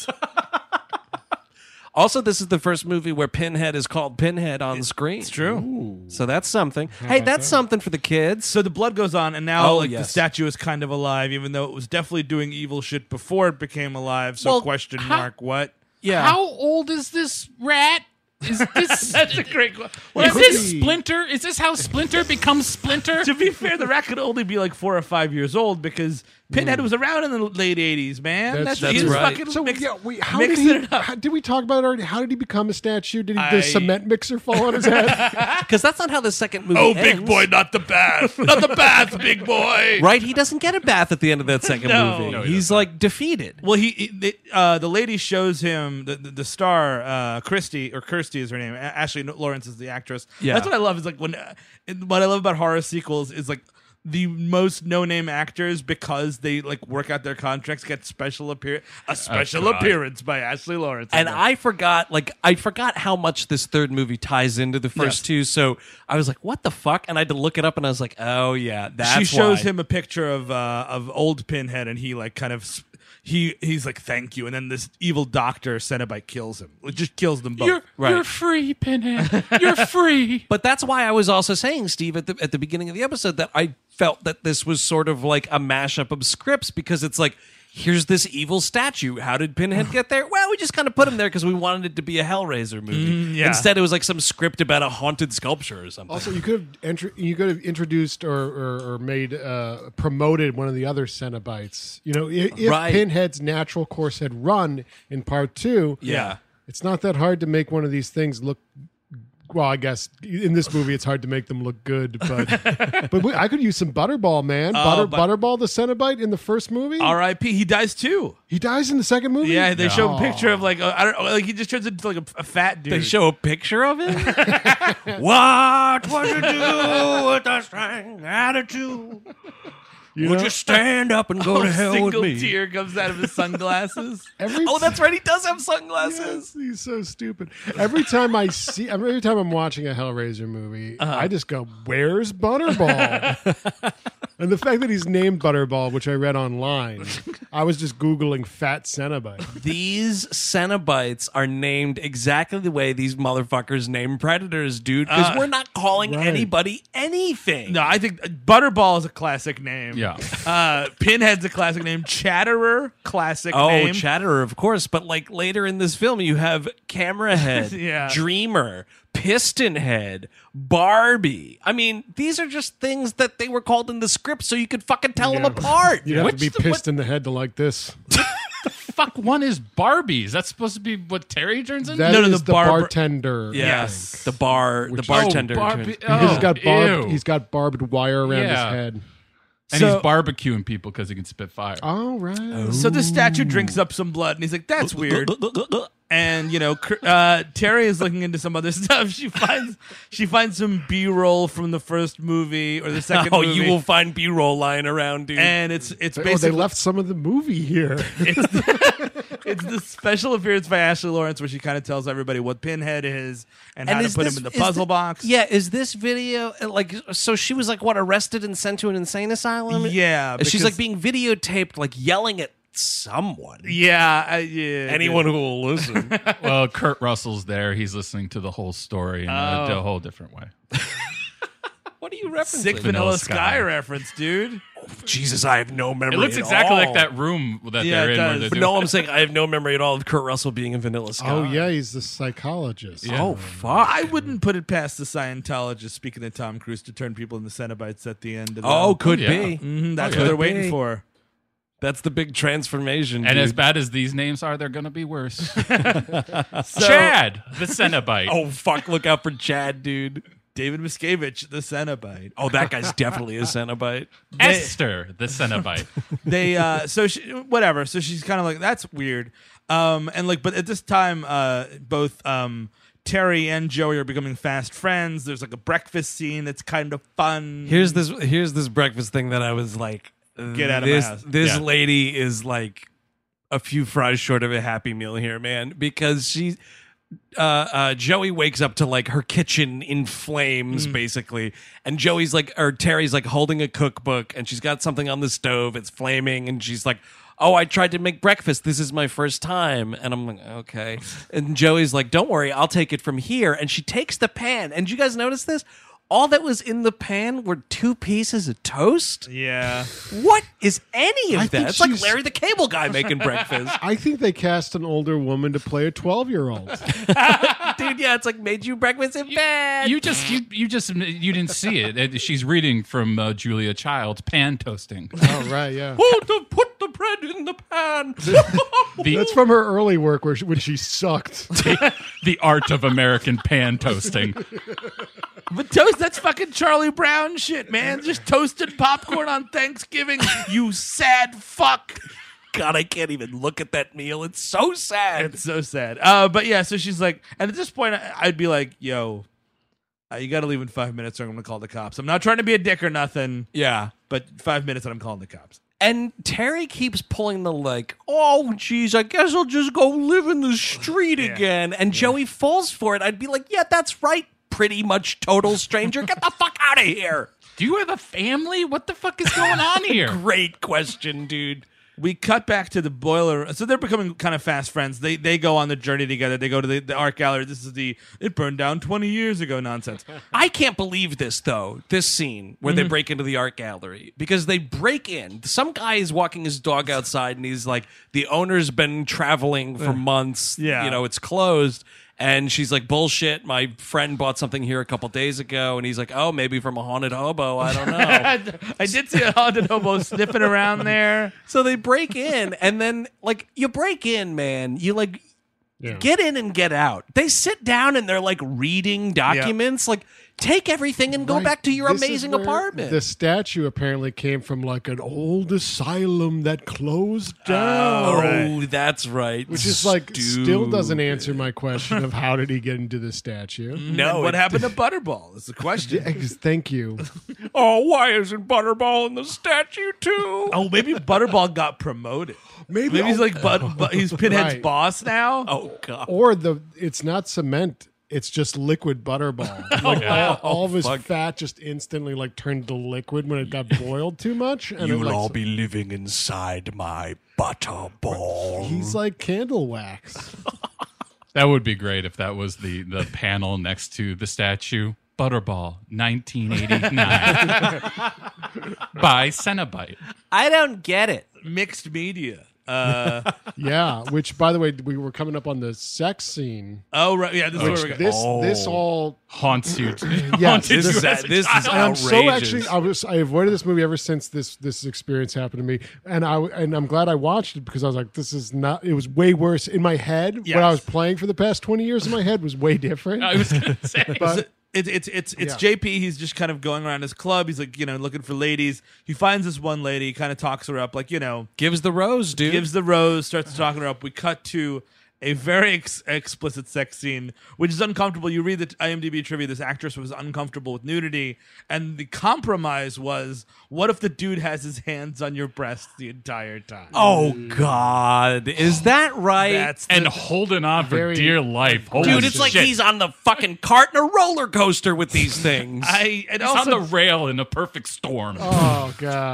Also, this is the first movie where Pinhead is called Pinhead on screen. It's true. Ooh. So that's something. Hey, that's something for the kids. So the blood goes on, and now the yes. statue is kind of alive, even though it was definitely doing evil shit before it became alive. So Well, question mark, what? Yeah. How old is this rat? Is this That's a great question. is this Splinter? Is this how Splinter becomes Splinter? To be fair, the rat could only be like 4 or 5 years old because Pinhead was around in the late 80s, man. That's he was right. fucking So mixed- how mixing did he? it up. Did we talk about it already? How did he become a statue? Did the cement mixer fall on his head? Because that's not how the second movie Oh, ends. big boy, not the bath. Not the bath, big boy. Right? He doesn't get a bath at the end of that second No. movie. No, He's like defeated. Well, the lady shows him the star Kirsty is her name. Ashley Lawrence is the actress. Yeah. That's what I love. Is like what I love about horror sequels is like the most no-name actors, because they like work out their contracts, get special appearance by Ashley Lawrence. And I forgot how much this third movie ties into the first two. So I was like, what the fuck? And I had to look it up, and I was like, oh yeah, that's she shows why. him a picture of old Pinhead, and he like kind of. He's like, thank you, and then this evil doctor Cenobite kills him. It just kills them both. You're free, Pinhead. You're free. But that's why I was also saying, Steve, at the beginning of the episode, that I felt that this was sort of like a mashup of scripts, because it's like, here's this evil statue. How did Pinhead get there? Well, we just kind of put him there because we wanted it to be a Hellraiser movie. yeah. Instead, it was like some script about a haunted sculpture or something. Also, you could have introduced or made promoted one of the other Cenobites. You know, if Right. Pinhead's natural course had run in part 2, Yeah. it's not that hard to make one of these things look. Well, I guess in this movie it's hard to make them look good, but I could use some Butterball, man. Butterball, the Cenobite in the first movie. R.I.P. He dies too. He dies in the second movie. Yeah, they show a picture of like I don't know, like he just turns into like a fat dude. They show a picture of him? What would you do with a strong attitude? Would you stand up and go to hell with single me? tear comes out of his sunglasses. Oh, that's right. He does have sunglasses. Yes, he's so stupid. Every time I'm watching a Hellraiser movie, I just go, "Where's Butterball?" And the fact that he's named Butterball, which I read online, I was just Googling fat Cenobite. These Cenobites are named exactly the way these motherfuckers name predators, dude. Because we're not calling anybody anything. No, I think Butterball is a classic name. Yeah. Pinhead's a classic name. Chatterer, classic Oh, name. Chatterer, of course. But like later in this film, you have Camera Head, Yeah. Dreamer, Piston Head, Barbie. I mean, these are just things that they were called in the script so you could fucking tell them apart. You'd have to What's be the- pissed in the head to like this. Fuck, one is Barbies. That's supposed to be what Terry turns into? That No, no, is the the barber- bartender. I Yes, think. the bartender. Barbie. Because he's got barbed wire around his Yeah. head. And So- he's barbecuing people because he can spit fire. Oh, right. So the statue drinks up some blood, and he's like, "That's weird." And you know, Terry is looking into some other stuff. She finds some B-roll from the first movie or the second Oh, movie. you will find B-roll lying around, dude. And it's basically they left some of the movie here. it's the special appearance by Ashley Lawrence where she kind of tells everybody what Pinhead is and how to is put this- him in the is puzzle thi- box. Yeah, is this video like so? She was like what, arrested and sent to an insane asylum? Yeah, she's because- like being videotaped, like yelling at someone. Yeah, Anyone who will listen. Well, Kurt Russell's there. He's listening to the whole story in a whole different way. What are you referencing? Sick Vanilla Sky reference, dude. Jesus, I have no memory. It looks at exactly all. like that room that Yeah, they're it in. Where does. they're But doing- no, I'm saying I have no memory at all of Kurt Russell being in Vanilla Sky. Oh yeah, he's the psychologist. Oh fuck. I wouldn't put it past the Scientologist, speaking of Tom Cruise, to turn people into Cenobites at the end of Oh, could yeah. be. That's Oh, what they're could waiting be. for. That's the big transformation. And dude. as bad as these names are, they're going to be worse. So, Chad, the Cenobite. Oh fuck! Look out for Chad, dude. David Miscavige, the Cenobite. Oh, that guy's definitely a Cenobite. Esther, the Cenobite. They so she, whatever. So she's kind of like, that's weird. And like, but at this time, both Terry and Joey are becoming fast friends. There's like a breakfast scene that's kind of fun. Here's this breakfast thing that I was like, Get out of my house. This Yeah. lady is like a few fries short of a Happy Meal here, man, because she. Joey wakes up to like her kitchen in flames, basically, and Joey's like, or Terry's like holding a cookbook, and she's got something on the stove. It's flaming, and she's like, "Oh, I tried to make breakfast. This is my first time." And I'm like, "Okay." And Joey's like, "Don't worry, I'll take it from here." And she takes the pan, and you guys notice this? All that was in the pan were 2 pieces of toast. Yeah. What is any I of think that? It's like she's- Larry the Cable Guy making breakfast. I think they cast an older woman to play a 12-year-old. Dude, yeah, it's like made you breakfast in bed. You didn't see it. She's reading from Julia Child's Pan Toasting. Oh right, yeah. Put the bread in the pan. That's from her early work when she sucked. The art of American pan toasting. But toast, that's fucking Charlie Brown shit, man. Just toasted popcorn on Thanksgiving, you sad fuck. God, I can't even look at that meal. It's so sad. It's so sad. But yeah, so she's like, and at this point, I'd be like, yo, you got to leave in 5 minutes or I'm going to call the cops. I'm not trying to be a dick or nothing, Yeah. but 5 minutes and I'm calling the cops. And Terry keeps pulling the like, oh, geez, I guess I'll just go live in the street again. And Joey falls for it. I'd be like, yeah, that's right, pretty much total stranger. Get the fuck out of here. Do you have a family? What the fuck is going on here? Great question, dude. We cut back to the boiler. So they're becoming kind of fast friends. They go on the journey together. They go to the art gallery. This is it burned down 20 years ago nonsense. I can't believe this, though, this scene where they break into the art gallery. Because they break in. Some guy is walking his dog outside, and he's like, the owner's been traveling for months. Yeah. You know, it's closed. And she's like, bullshit, my friend bought something here a couple days ago. And he's like, oh, maybe from a haunted hobo. I don't know. I did see a haunted hobo sniffing around there. So they break in, and then, like, you break in, man. You, like, get in and get out. They sit down, and they're, like, reading documents. Like, take everything and go Right. back to your This is amazing where apartment. The statue apparently came from like an old asylum that closed down. Oh, right. that's right. Which is like still doesn't answer my question of how did he get into the statue. No, And what it- happened to Butterball is the question. Thank you. Oh, why isn't Butterball in the statue, too? Oh, maybe Butterball got promoted. Maybe he's like he's Pinhead's Right. boss now. Oh, God. Or it's not cement. It's just liquid Butterball. Like all of his fat just instantly like turned to liquid when it got boiled too much. And You'll it, like, all be living inside my Butterball. He's like candle wax. That would be great if that was the panel next to the statue. Butterball, 1989. By Cenobite. I don't get it. Mixed media. Yeah, which by the way, we were coming up on the sex scene. Oh right, yeah. This is where we go. This all Haunts you. Yes, Haunted this- you as a this is child. and I'm so outrageous. actually I avoided this movie ever since this experience happened to me, and I'm glad I watched it because I was like, this is not. It was way worse in my head. Yes. What I was playing for the past 20 years in my head was way different. I was going to say. But It's Yeah. JP. He's just kind of going around his club. He's like, looking for ladies. He finds this one lady, kind of talks her up, like, Gives the rose, dude. gives the rose, starts talking her up. We cut to a very explicit sex scene, which is uncomfortable. You read the IMDb trivia, this actress was uncomfortable with nudity, and the compromise was, what if the dude has his hands on your breast the entire time? Oh, God. Is that right? That's And holding on for Very- dear life. Holy Dude, it's like shit. he's on the fucking cart in a roller coaster with these things. and He's also on the rail in a perfect storm. oh god,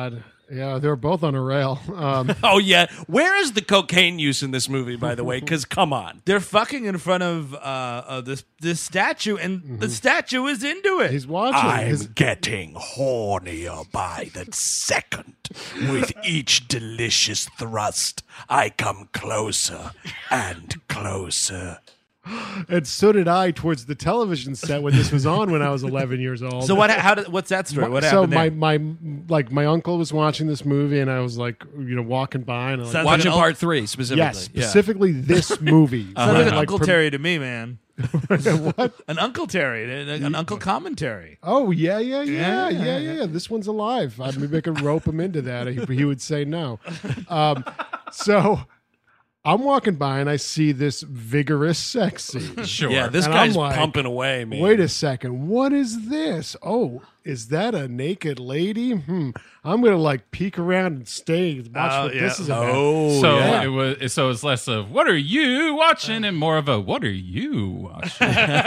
Yeah, they were both on a rail. Oh yeah, where is the cocaine use in this movie? By the way, because come on, They're fucking in front of this statue, and the statue is into it. He's watching. I'm getting hornier by the second. With each delicious thrust, I come closer and closer. And so did I towards the television set when this was on when I was 11 years old. So what's that story? What so happened there? my uncle was watching this movie and I was like, walking by and I was like, Watching part 3 specifically. yes, specifically this movie. Sounds like an Uncle Terry to me, man. What? An Uncle Terry, an Uncle Commentary. Oh yeah. This one's alive. Maybe I could rope him into that. He would say no. So I'm walking by and I see this vigorous sex scene. Sure. Yeah, this And guy's I'm like, pumping away, man. Wait a second. What is this? Oh, is that a naked lady? I'm gonna like peek around and stay and watch what this is about. So it's less of what are you watching and more of a what are you watching?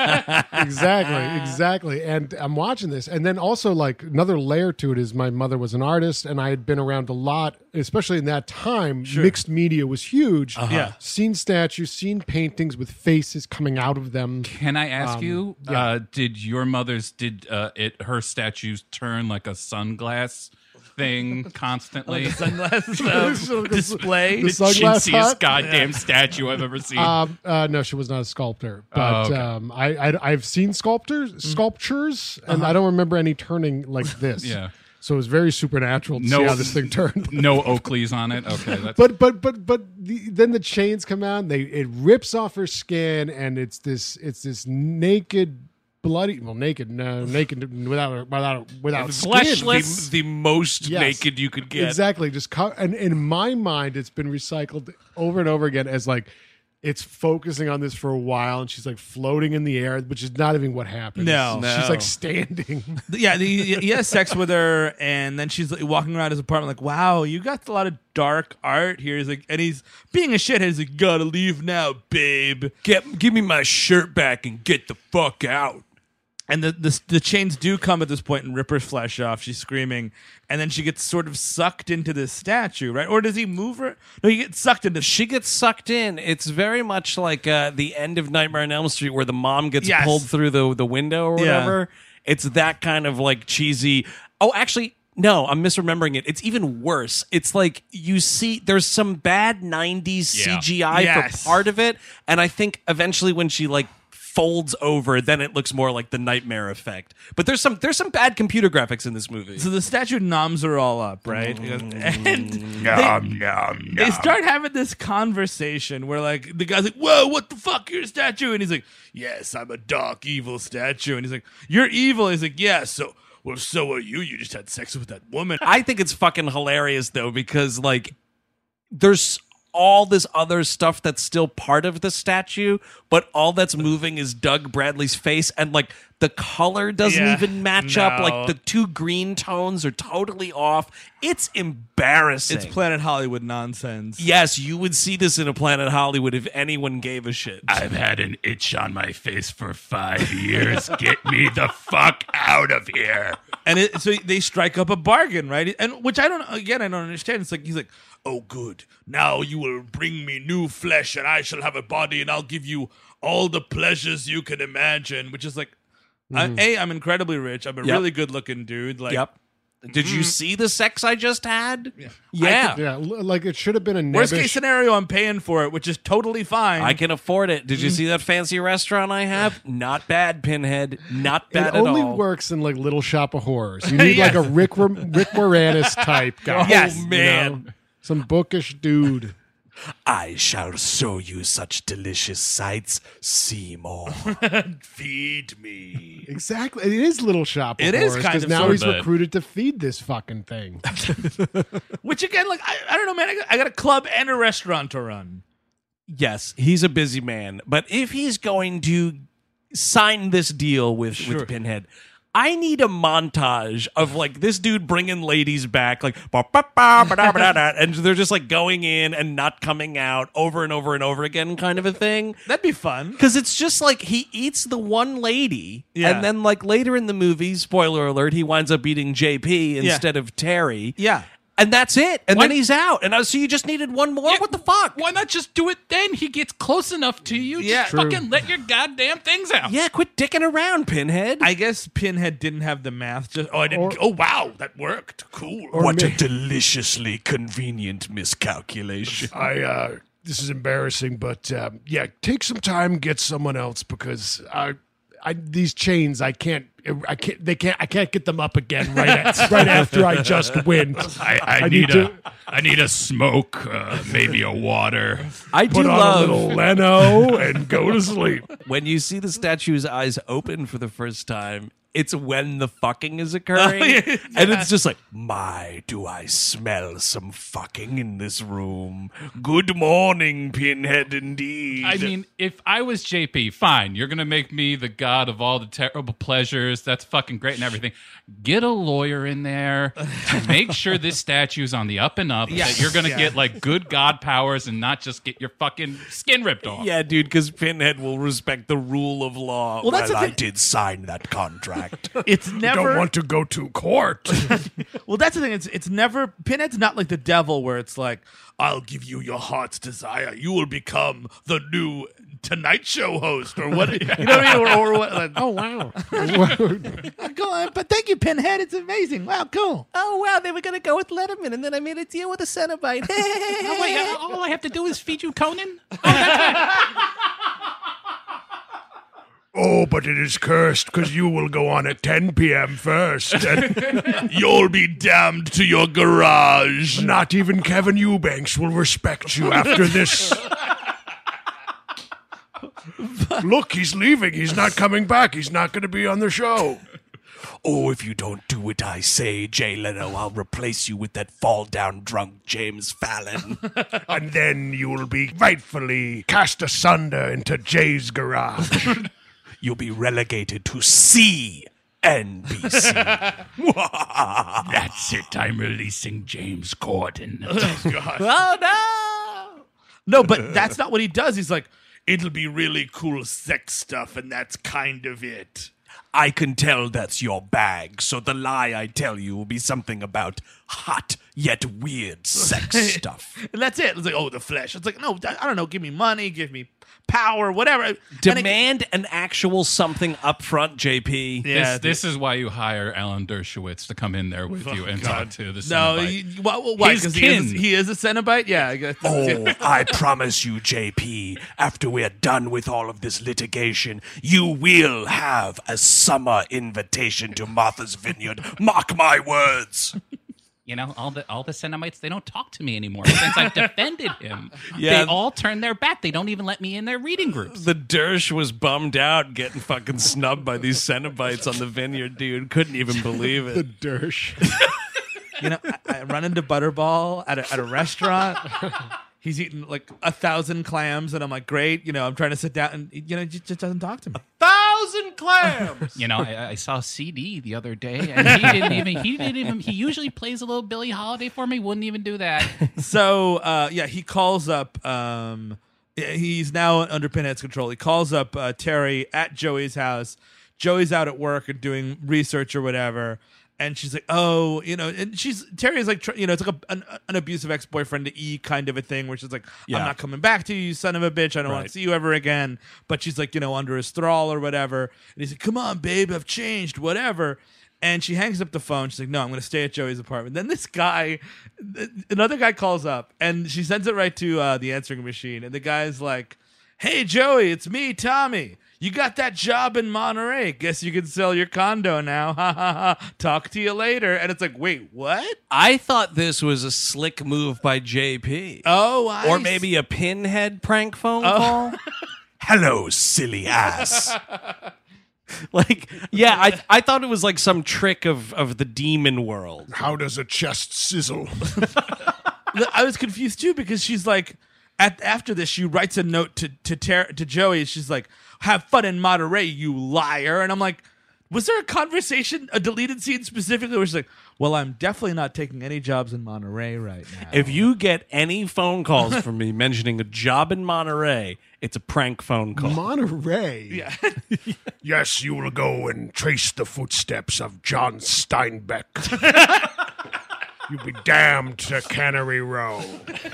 Exactly. And I'm watching this, and then also like another layer to it is my mother was an artist, and I had been around a lot, especially in that time. Sure. Mixed media was huge. Yeah. Seen statues, seen paintings with faces coming out of them. Can I ask you? yeah. Did your mother's her statues turn like a sunglass thing constantly? Sunglasses display. The The sunglass chintziest hut? goddamn statue I've ever seen. No, she was not a sculptor, but okay. I've seen sculptures, and I don't remember any turning like this. Yeah. So it was very supernatural to see how this thing turned. No Oakleys on it. Okay, that's Then the chains come out. And it rips off her skin, and it's this naked, bloody. Well, naked without skin. Fleshless, the most Yes. naked you could get. Exactly. And in my mind, it's been recycled over and over again as like it's focusing on this for a while, and she's like floating in the air, which is not even what happens. No. She's like standing. Yeah, he has sex with her, and then she's like, walking around his apartment like, wow, you got a lot of dark art here. He's like, and he's being a shithead. He's like, gotta leave now, babe. Give me my shirt back and get the fuck out. And the chains do come at this point and rip her flesh off. She's screaming, and then she gets sort of sucked into this statue, right? Or does he move her? No, he gets sucked into. She gets sucked in. It's very much like the end of Nightmare on Elm Street, where the mom gets Yes. pulled through the window or whatever. It's that kind of like cheesy. Oh, actually, no, I'm misremembering it. It's even worse. It's like you see there's some bad 90s CGI for part of it, and I think eventually when she like folds over, then it looks more like the Nightmare effect. But there's some bad computer graphics in this movie. So the statue noms her all up, right? And they start having this conversation where like the guy's like, whoa, what the fuck, you're a statue? And he's like, yes, I'm a dark, evil statue. And he's like, you're evil. He's like, yeah, so are you. You just had sex with that woman. I think it's fucking hilarious though, because like there's all this other stuff that's still part of the statue, but all that's moving is Doug Bradley's face, and like the color doesn't even match up. Like the two green tones are totally off. It's embarrassing. It's Planet Hollywood nonsense. Yes, you would see this in a Planet Hollywood if anyone gave a shit. I've had an itch on my face for 5 years. Get me the fuck out of here. And so they strike up a bargain, right? And which I don't understand. It's like he's like, oh, good. Now you will bring me new flesh, and I shall have a body, and I'll give you all the pleasures you can imagine. Which is like, I'm incredibly rich. I'm a really good-looking dude. Like, Did you see the sex I just had? Yeah. Like it should have been a worst case scenario, I'm paying for it, which is totally fine. I can afford it. Did you see that fancy restaurant I have? Not bad, Pinhead. Not bad It at only all. works in like Little Shop of Horrors. You need like a Rick Moranis type guy. Yes, man. Some bookish dude. I shall show you such delicious sights, Seymour. Feed me. Exactly. It is Little Shop of It Horrors. is kind because of now sort he's of. recruited to feed this fucking thing. Which again, like I don't know, man. I got a club and a restaurant to run. Yes, he's a busy man, but if he's going to sign this deal with Pinhead, I need a montage of like this dude bringing ladies back, like and they're just like going in and not coming out over and over and over again, kind of a thing. That'd be fun because it's just like he eats the one lady, Yeah. and then like later in the movie, spoiler alert, he winds up eating JP instead of Terry. Yeah. and that's it. And then he's out. And so you just needed one more? What the fuck? Why not just do it then? He gets close enough to you. Yeah. Just fucking let your goddamn things out. Yeah, quit dicking around, Pinhead. I guess Pinhead didn't have the math. Wow, that worked. Cool. What a deliciously convenient miscalculation. This is embarrassing, but take some time, get someone else, because these chains I can't get them up again right after I just win. I need a smoke, maybe a water. I Put do on love a little Leno and go to sleep. when you see the statue's eyes open for the first time. It's when the fucking is occurring. And it's just like, my, do I smell some fucking in this room. Good morning, Pinhead, indeed. I mean, if I was JP, fine, you're going to make me the god of all the terrible pleasures. That's fucking great and everything. Get a lawyer in there to make sure this statue's on the up and up, that you're going to get like good god powers and not just get your fucking skin ripped off. Yeah, dude, because Pinhead will respect the rule of law. Well, that's the I thing. did sign that contract. It's never. Don't want to go to court. Well, that's the thing. It's never. Pinhead's not like the devil, where it's like, I'll give you your heart's desire. You will become the new Tonight Show host, or what? You know what I mean? Or what? Like, Oh, wow. cool, but thank you, Pinhead. It's amazing. Wow, cool. Oh, wow, they were going to go with Letterman, and then I made a deal with a Cenobite. Oh, wait, all I have to do is feed you Conan? Oh, but it is cursed, because you will go on at 10 p.m. first. And You'll be damned to your garage. not even Kevin Eubanks will respect you after this. Look, he's leaving. He's not coming back. He's not going to be on the show. Oh, if you don't do what I say, Jay Leno, I'll replace you with that fall-down drunk James Fallon. And then you will be rightfully cast asunder into Jay's garage. You'll be relegated to C. NBC. That's it. I'm releasing James Corden. Oh, no! No, but that's not what he does. He's like, it'll be really cool sex stuff, and that's kind of it. I can tell that's your bag, so the lie I tell you will be something about hot yet weird sex stuff. And that's it. It's like, oh, the flesh. It's like, no, I don't know. Give me money. Give me power. Whatever. Demand an actual something up front, JP. Yeah, This is why you hire Alan Dershowitz to come in there with you and talk to the No, Cenobite. why? His Because kin. he is a Cenobite? Yeah. I guess. Oh, I promise you, JP, after we're done with all of this litigation, you will have a summer invitation to Martha's Vineyard. Mark my words. You know, all the Cenobites, they don't talk to me anymore since I've defended him. Yeah. They all turn their back. They don't even let me in their reading groups. The Dersh was bummed out getting fucking snubbed by these Cenobites on the Vineyard, dude. Couldn't even believe The it. Dersh. You know, I run into Butterball at a restaurant. He's eating like 1,000 clams, and I'm like, great. You know, I'm trying to sit down, and you know, he just doesn't talk to me. 1,000 clams! You know, I saw CD the other day, and he didn't even. He usually plays a little Billie Holiday for me. Wouldn't even do that. So, he calls up. He's now under Pinhead's control. He calls up Terry at Joey's house. Joey's out at work and doing research or whatever. And she's like, oh, you know, and Terry's like, you know, it's like an abusive ex-boyfriend to E kind of a thing where she's like, I'm not coming back to you, you son of a bitch. I don't want to see you ever again. But she's like, you know, under his thrall or whatever. And he's like, come on, babe, I've changed, whatever. And she hangs up the phone. She's like, no, I'm going to stay at Joey's apartment. Then this guy, another guy calls up and she sends it right to the answering machine. And the guy's like, hey, Joey, it's me, Tommy. You got that job in Monterey. Guess you can sell your condo now. Ha ha ha. Talk to you later. And it's like, wait, what? I thought this was a slick move by JP. Oh, or maybe a Pinhead prank phone call. Hello, silly ass. Like, yeah, I thought it was like some trick of the demon world. How does a chest sizzle? I was confused too because she's like, after this, she writes a note to Joey. She's like, have fun in Monterey, you liar. And I'm like, was there a conversation, a deleted scene specifically where she's like, well, I'm definitely not taking any jobs in Monterey right now. If you get any phone calls from me mentioning a job in Monterey, it's a prank phone call. Monterey? Yeah. Yes, you will go and trace the footsteps of John Steinbeck. You be damned to Cannery Row.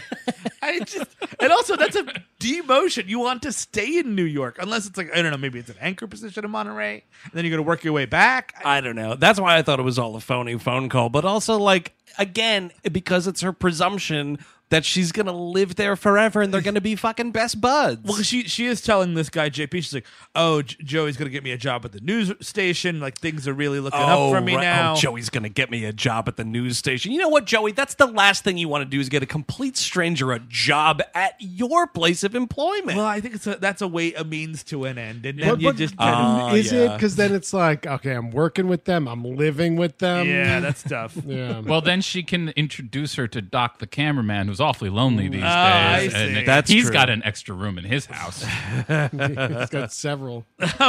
And also that's a demotion. You want to stay in New York unless it's like, I don't know, maybe it's an anchor position in Monterey, and then you're going to work your way back. I don't know. That's why I thought it was all a phony phone call. But also, like, again, because it's her presumption that she's going to live there forever and they're going to be fucking best buds. Well, she is telling this guy, JP, she's like, oh, Joey's going to get me a job at the news station. Like, things are really looking up for me now. Oh, Joey's going to get me a job at the news station. You know what, Joey? That's the last thing you want to do is get a complete stranger a job at your place of employment. Well, I think that's a means to an end. And then you just kind Is it? Because then it's like, okay, I'm working with them. I'm living with them. Yeah, that's tough. Yeah. Well, then she can introduce her to Doc the cameraman, who's awfully lonely these days. I see. And That's he's true. got an extra room in his house. It's got several.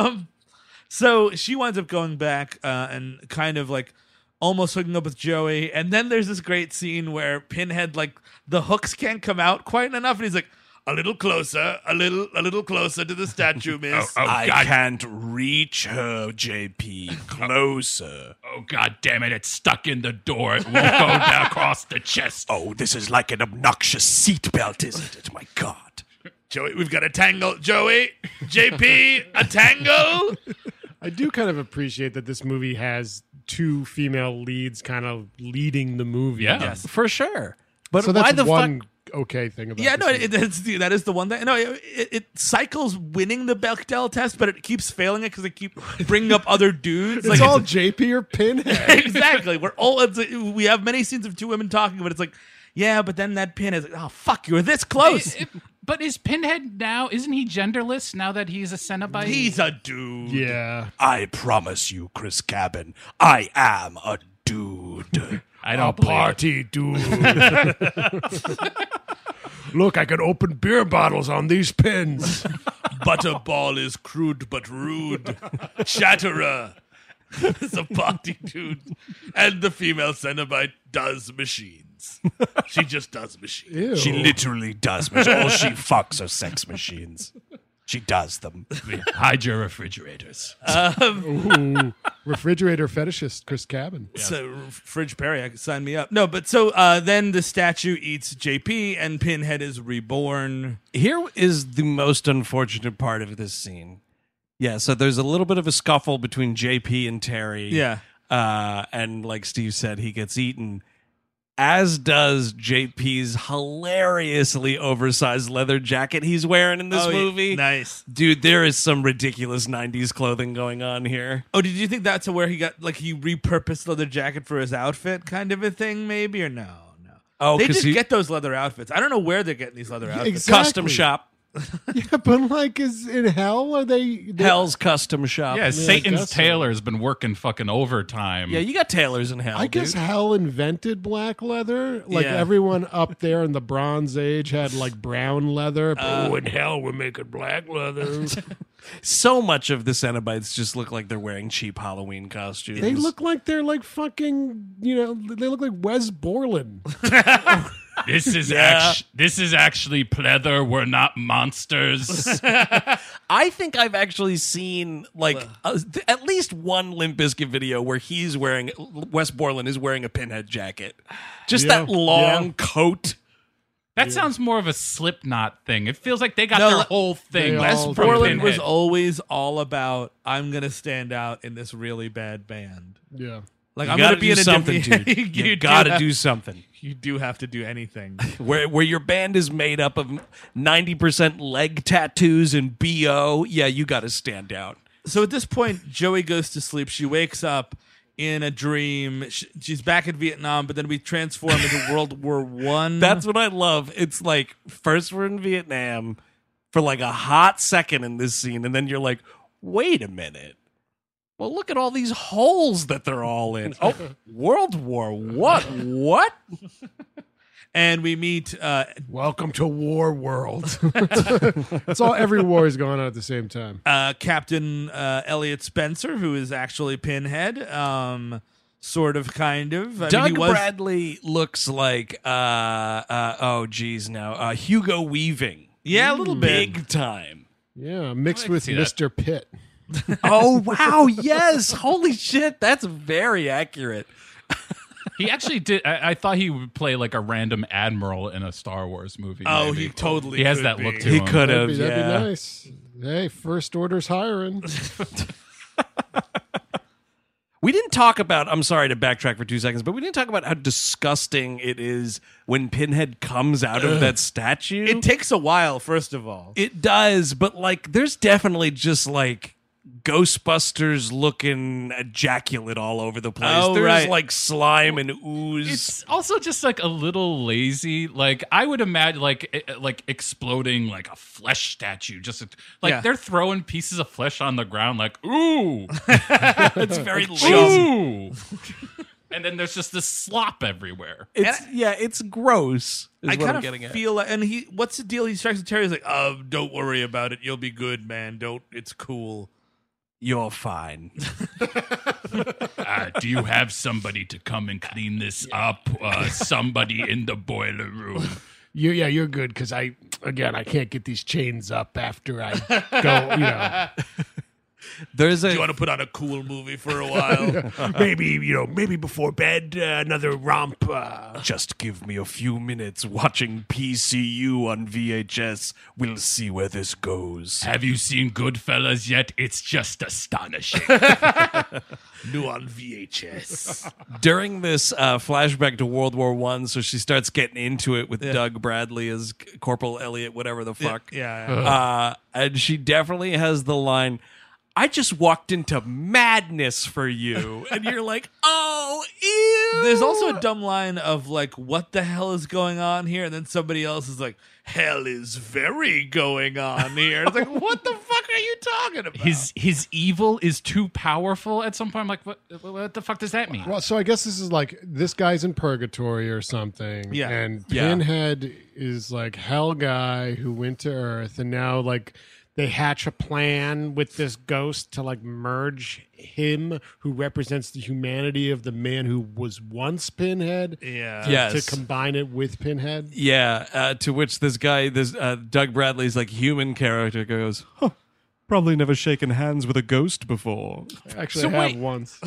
So she winds up going back and kind of like almost hooking up with Joey. And then there's this great scene where Pinhead, like, the hooks can't come out quite enough. And he's like, a little closer, a little closer to the statue, miss. I can't reach her, JP. Closer. Oh, God damn it. It's stuck in the door. It won't go down across the chest. Oh, this is like an obnoxious seatbelt, isn't it? My God. Joey, we've got a tangle. Joey, JP, a tangle. I do kind of appreciate that this movie has two female leads kind of leading the movie. Yeah. Yes. For sure. But So why that's the one fuck? okay thing about Yeah, this no, movie. that is the one thing. No, it cycles winning the Bechdel test, but it keeps failing it because they keep bringing up other dudes. It's all JP or Pinhead. Exactly. We have many scenes of two women talking, but it's like, yeah, but then that Pinhead is like, oh, fuck, you were this close. But is Pinhead now, isn't he genderless now that he's a Cenobite? He's a dude. Yeah. I promise you, Chris Cabin, I am a dude. I don't believe it. Party dude. Look, I can open beer bottles on these pins. Butterball is crude but rude. Chatterer is a party dude. And the female Cenobite does machines. She just does machines. Ew. She literally does. All she fucks are sex machines. She does them. Hide your refrigerators. Ooh, refrigerator fetishist Chris Cabin. So Fridge Perry, sign me up. No, but so then the statue eats JP and Pinhead is reborn. Here is the most unfortunate part of this scene. Yeah, so there's a little bit of a scuffle between JP and Terry. Yeah. And like Steve said, he gets eaten, as does JP's hilariously oversized leather jacket he's wearing in this movie. Nice. Dude, there is some ridiculous 90s clothing going on here. Oh, did you think that's where he got, like, he repurposed leather jacket for his outfit kind of a thing, maybe, or no? Oh, they 'cause just he- get those leather outfits. I don't know where they're getting these leather outfits. Exactly. Custom shop. Yeah, but like, is in hell? Are they Hell's Custom Shop. Yeah, I Satan's guess so. tailor's been working fucking overtime. Yeah, you got tailors in Hell, I guess dude. Hell invented black leather. Like Yeah. everyone up there in the Bronze Age had like brown leather. Oh, in Hell we're making black leather. So much of the Cenobites just look like they're wearing cheap Halloween costumes. They look like they're like fucking, they look like Wes Borland. This is actually pleather. We're not monsters. I think I've actually seen like at least one Limp Bizkit video where Wes Borland is wearing a Pinhead jacket. Just Yeah, that long yeah. coat. That sounds more of a Slipknot thing. It feels like they got No, their whole thing. they Wes all from Borland was Pinhead. always all about, I'm going to stand out in this really bad band. Yeah. Like, You I'm going gotta to be do in a something, different... dude. You do gotta have- do something. You do have to do anything. Where your band is made up of 90% leg tattoos and BO, yeah, you gotta stand out. So at this point, Joey goes to sleep. She wakes up in a dream. She's back in Vietnam, but then we transform into World War I. That's what I love. It's like first we're in Vietnam for like a hot second in this scene, and then you're like, wait a minute. Well, look at all these holes that they're all in. Oh, World War What? What? And we meet Welcome to War World. That's all. Every war is going on at the same time. Captain Elliot Spencer, who is actually Pinhead. Sort of, kind of. I Doug mean, he was, Bradley looks like Hugo Weaving. Yeah, a little bit. Big time. Yeah, mixed can with see that. Mr. Pitt. Oh wow, yes. Holy shit, that's very accurate. He actually did. I thought he would play like a random admiral in a Star Wars movie. Oh, maybe. he totally He has could that be. look to He him. could have. That'd be Yeah. nice. Hey, First Order's hiring. We didn't talk about, I'm sorry to backtrack for 2 seconds, but we didn't talk about how disgusting it is when Pinhead comes out of that statue. It takes a while, first of all. It does, but like there's definitely just like Ghostbusters looking ejaculate all over the place. Oh, There's right. like slime and ooze. It's also just like a little lazy. Like I would imagine, like exploding like a flesh statue. Just like Yeah. they're throwing pieces of flesh on the ground. Like ooh, It's very lazy. ooh, and then there's just this slop everywhere. It's gross. Is I what kind I'm of getting at. feel like, and what's the deal? He strikes a Terry. He's like, don't worry about it. You'll be good, man. It's cool. You're fine. Do you have somebody to come and clean this up? Somebody in the boiler room. You're good because I can't get these chains up after I go. There's Do you want to put on a cool movie for a while? maybe before bed, another romp. Just give me a few minutes watching PCU on VHS. We'll see where this goes. Have you seen Goodfellas yet? It's just astonishing. New on VHS. During this flashback to World War I, so she starts getting into it with Doug Bradley as Corporal Elliot, whatever the fuck. Yeah. And she definitely has the line, I just walked into madness for you. And you're like, oh, ew. There's also a dumb line of like, what the hell is going on here? And then somebody else is like, hell is very going on here. It's like, what the fuck are you talking about? His evil is too powerful at some point. I'm like, what the fuck does that mean? Well, so I guess this is like this guy's in purgatory or something. Yeah. And Yeah. Pinhead is like hell guy who went to Earth, and now like they hatch a plan with this ghost to like merge him, who represents the humanity of the man who was once Pinhead. Yeah. Yes. To combine it with Pinhead. Yeah, to which this guy, Doug Bradley's like human character goes, huh, probably never shaken hands with a ghost before. Actually, So I have wait. once.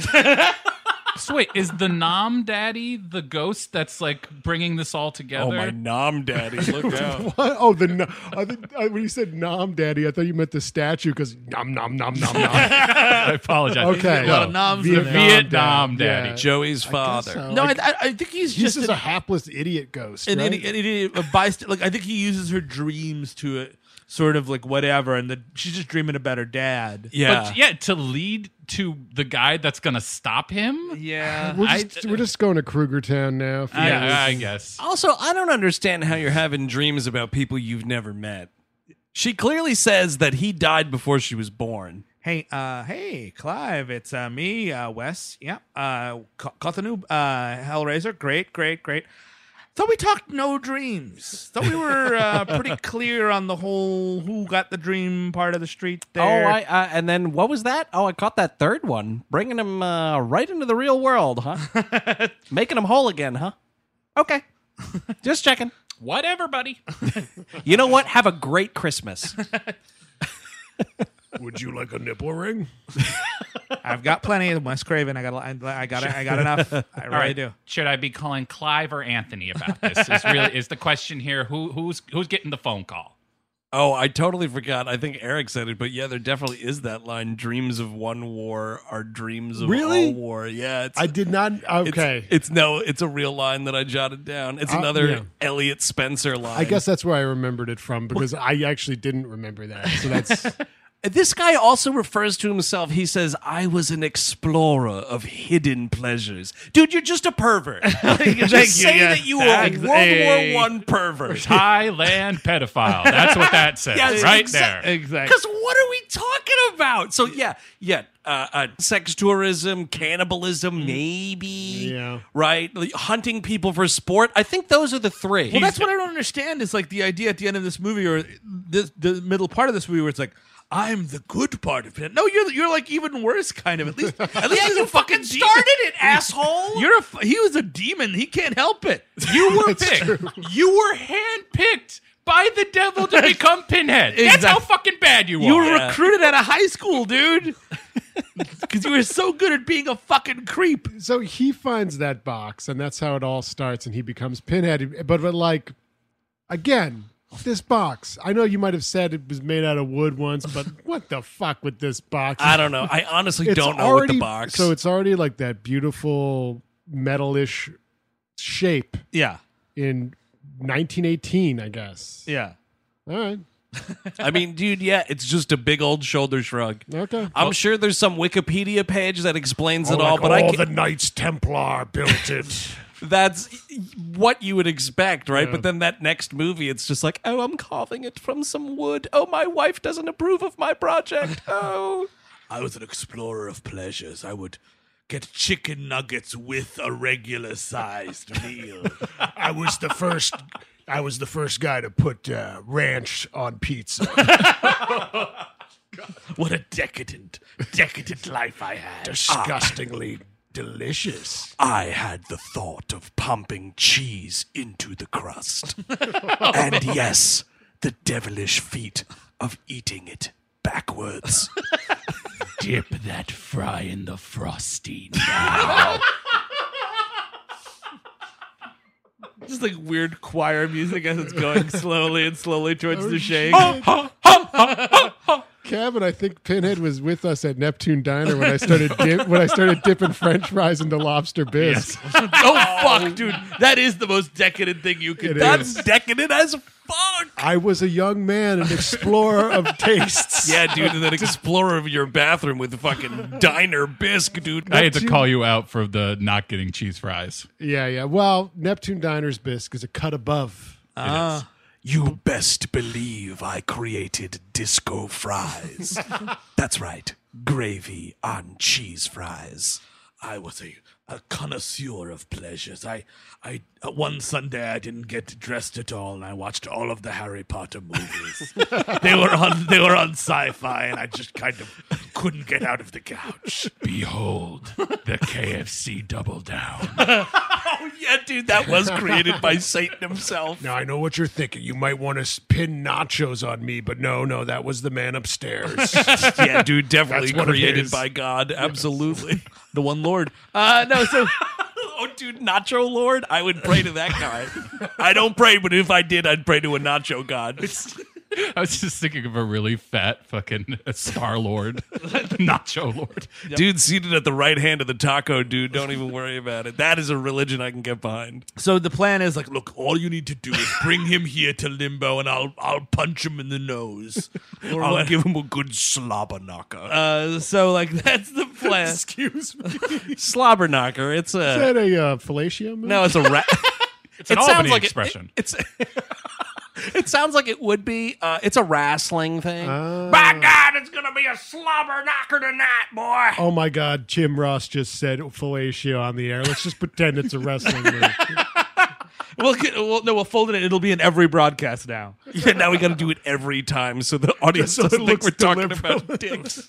So wait, is the Nom Daddy the ghost that's like bringing this all together? Oh, my nom daddy, look out. What? Oh, when you said Nom Daddy, I thought you meant the statue because nom nom nom nom nom. I apologize. Okay. A lot of noms in The there. Vietnam Daddy. Yeah. Joey's I father. guess so. No, Like, I think he's he's just just a hapless idiot ghost. an right? idiot, a bystander. Like I think he uses her dreams to it, sort of like whatever, and she's just dreaming about her dad. Yeah. But yeah, to lead to the guy that's going to stop him? Yeah. We're just going to Krugertown now. I guess. Also, I don't understand how you're having dreams about people you've never met. She clearly says that he died before she was born. Hey, Clive, it's me, Wes. Yeah, caught the new Hellraiser. Great. Thought we talked no dreams. Thought we were pretty clear on the whole who got the dream part of the street there. And then what was that? Oh, I caught that third one. Bringing him right into the real world, huh? Making him whole again, huh? Okay. Just checking. Whatever, buddy. You know what? Have a great Christmas. Would you like a nipple ring? I've got plenty of Wes Craven. I got enough. I really All right. do. Should I be calling Clive or Anthony about this? Is the question here who's getting the phone call? Oh, I totally forgot. I think Eric said it, but yeah, there definitely is that line. Dreams of one war are dreams of Really? all war. Yeah, I did not. Okay. It's a real line that I jotted down. It's another yeah. Elliot Spencer line. I guess that's where I remembered it from because I actually didn't remember that. So that's This guy also refers to himself. He says, I was an explorer of hidden pleasures. Dude, you're just a pervert. Just say that you are a World War I pervert. Thailand pedophile. That's what that says right there. Exactly. Because what are we talking about? So sex tourism, cannibalism, maybe. Yeah. Right? Like, hunting people for sport. I think those are the three. Well, that's what I don't understand is like the idea at the end of this movie or the middle part of this movie where it's like, I'm the good part of it. No, you're like even worse, kind of. At least you fucking started it, asshole. He was a demon. He can't help it. You were picked. You were handpicked by the devil to become Pinhead. That's how fucking bad you are. You were recruited out of high school, dude. Because because you were so good at being a fucking creep. So he finds that box, and that's how it all starts, and he becomes Pinhead. But like, again, this box. I know you might have said it was made out of wood once, but what the fuck with this box? I don't know. I honestly don't know with the box. So it's already like that beautiful metal-ish shape. Yeah. In 1918, I guess. Yeah. All right. I mean, dude, yeah, it's just a big old shoulder shrug. Okay. I'm sure there's some Wikipedia page that explains it like all, but I can't. the Knights Templar built it. That's what you would expect, right? But then that next movie, it's just like, oh, I'm carving it from some wood. Oh, my wife doesn't approve of my project. Oh. I was an explorer of pleasures. I would get chicken nuggets with a regular sized meal. I was the first guy to put ranch on pizza. What a decadent life I had. Disgustingly delicious. I had the thought of pumping cheese into the crust. And yes, the devilish feat of eating it backwards. Dip that fry in the frosty now. Just like weird choir music as it's going slowly towards the shake. Kevin, I think Pinhead was with us at Neptune Diner when I started dipping French fries into lobster bisque. Yes. Oh fuck, dude! That is the most decadent thing you could do. That's decadent as fuck. I was a young man, an explorer of tastes. Yeah, dude, and that explorer of your bathroom with fucking diner bisque, dude. I had to call you out for the not getting cheese fries. Yeah. Well, Neptune Diner's bisque is a cut above. You best believe I created disco fries. That's right, gravy on cheese fries. I was a connoisseur of pleasures. I one Sunday I didn't get dressed at all, and I watched all of the Harry Potter movies. they were on Sci-Fi, and I just kind of couldn't get out of the couch. Behold, the KFC Double Down. Oh yeah, dude, that was created by Satan himself. Now I know what you're thinking. You might want to pin nachos on me, but no, that was the man upstairs. Yeah, dude, definitely That's what it created is. by God. Absolutely. The one Lord. No, so Oh, dude, Nacho Lord? I would pray to that guy. I don't pray, but if I did, I'd pray to a Nacho God. I was just thinking of a really fat fucking Star Lord, Nacho Lord. Dude seated at the right hand of the taco dude. Don't even worry about it. That is a religion I can get behind. So the plan is like, look, all you need to do is bring him here to Limbo, and I'll punch him in the nose. Or I'll what? give him a good slobber knocker. So like that's the plan. Excuse me. Slobber knocker. It's Is a that a fellatio move? no. It's a rat. It's an Albany expression. It sounds like it would be. It's a wrestling thing. By God, it's going to be a slobber knocker tonight, boy. Oh my God, Jim Ross just said fellatio on the air. Let's just pretend it's a wrestling move. We'll fold it in. It'll be in every broadcast now. Yeah, now we got to do it every time so the audience So it doesn't think looks we're talking deliberate. about dicks.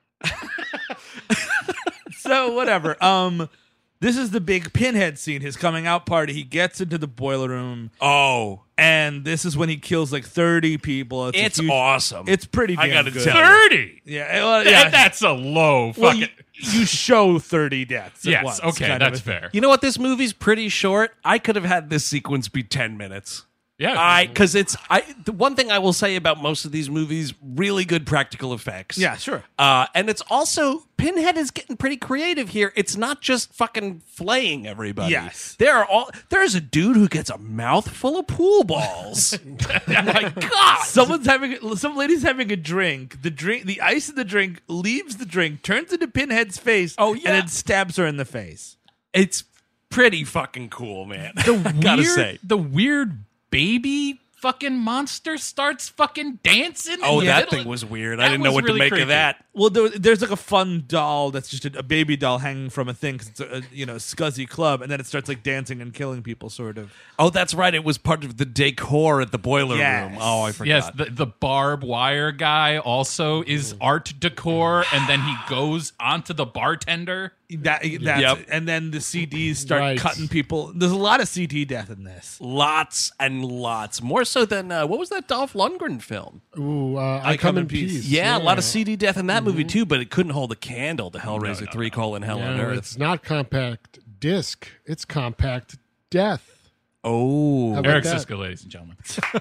So whatever. This is the big Pinhead scene, his coming out party. He gets into the boiler room. Oh, And this is when he kills like 30 people. it's awesome. It's pretty damn I gotta good. tell you. 30. Yeah, well, yeah. That's a low Well, fucking. you show 30 deaths. At Yes, once, okay, kind of that's a- fair. You know what? This movie's pretty short. I could have had this sequence be 10 minutes. Yeah, Because the one thing I will say about most of these movies, really good practical effects. Yeah, sure. And it's also, Pinhead is getting pretty creative here. It's not just fucking flaying everybody. Yes. There's a dude who gets a mouthful of pool balls. My God. Some lady's having a drink. The ice in the drink leaves the drink, turns into Pinhead's face. Oh, yeah. and then stabs her in the face. It's pretty fucking cool, man. Gotta say. The weird baby fucking monster starts fucking dancing. Oh, in the that middle thing of- was weird. I That didn't know was what really to make creepy. of that. Well, there's like a fun doll that's just a baby doll hanging from a thing. 'Cause it's a scuzzy club, and then it starts like dancing and killing people, sort of. Oh, that's right. It was part of the decor at the boiler Yes. room. Oh, I forgot. Yes, the barbed wire guy also is art decor, and then he goes onto the bartender. That's Yep. it. And then the CDs start Right. cutting people. There's a lot of CD death in this. Lots and lots. More so than, what was that Dolph Lundgren film? Ooh, I come in peace. Yeah, a lot of CD death in that that movie too, but it couldn't hold a candle to Hellraiser 3: Hell on Earth. It's not compact disc. It's compact death. Oh, How about Eric that? Siska, ladies and gentlemen.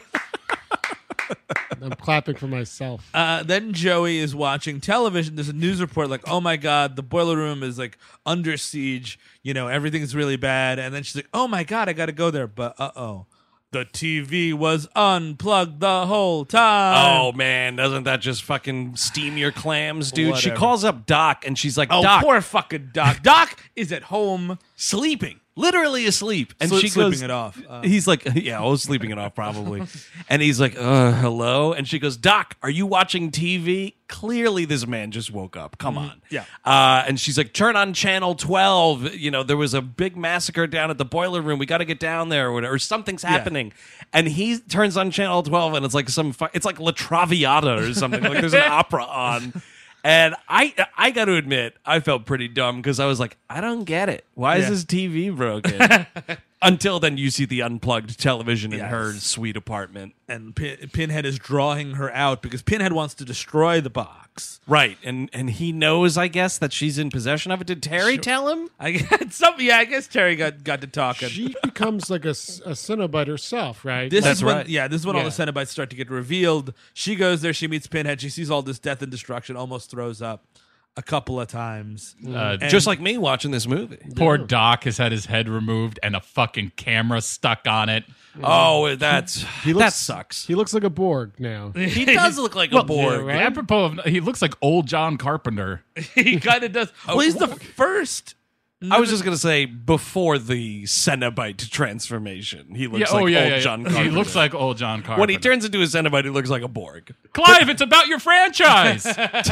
I'm clapping for myself. Then Joey is watching television. There's a news report like, oh my God, the boiler room is like under siege. You know, everything's really bad. And then she's like, oh my God, I got to go there. But the TV was unplugged the whole time. Oh man, doesn't that just fucking steam your clams, dude? She Whatever. calls up Doc and she's like, Oh, Doc, poor fucking Doc. Doc is at home. sleeping, literally asleep, and she Sleeping goes, it off. He's like, yeah, I was sleeping it off probably, and he's like, hello, and she goes, Doc, are you watching TV? Clearly, this man just woke up. Come on, Yeah. And she's like, turn on channel 12. You know, there was a big massacre down at the boiler room. We got to get down there, or whatever. Or something's happening, and he turns on channel 12, and it's like it's like La Traviata or something. Like there's an opera on. And I got to admit, I felt pretty dumb because I was like, I don't get it. Why is this TV broken? Until then, you see the unplugged television in her sweet apartment. And Pinhead is drawing her out because Pinhead wants to destroy the box. Right. And he knows, I guess, that she's in possession of it. Did Terry tell him? I guess Terry got to talking. She becomes like a Cenobite herself, right? This That's is when, right. Yeah, this is when all the Cenobites start to get revealed. She goes there, she meets Pinhead, she sees all this death and destruction, almost throws up a couple of times. Just like me watching this movie. Poor Doc has had his head removed and a fucking camera stuck on it. Oh, that sucks. He looks like a Borg now. He does look like a Borg. right? Apropos of, he looks like old John Carpenter. He kind of does. Well, he's the first. I was just going to say, before the Cenobite transformation, he looks like old John Carpenter. He looks like old John Carpenter. When he turns into a Cenobite, he looks like a Borg. Clive, it's about your franchise.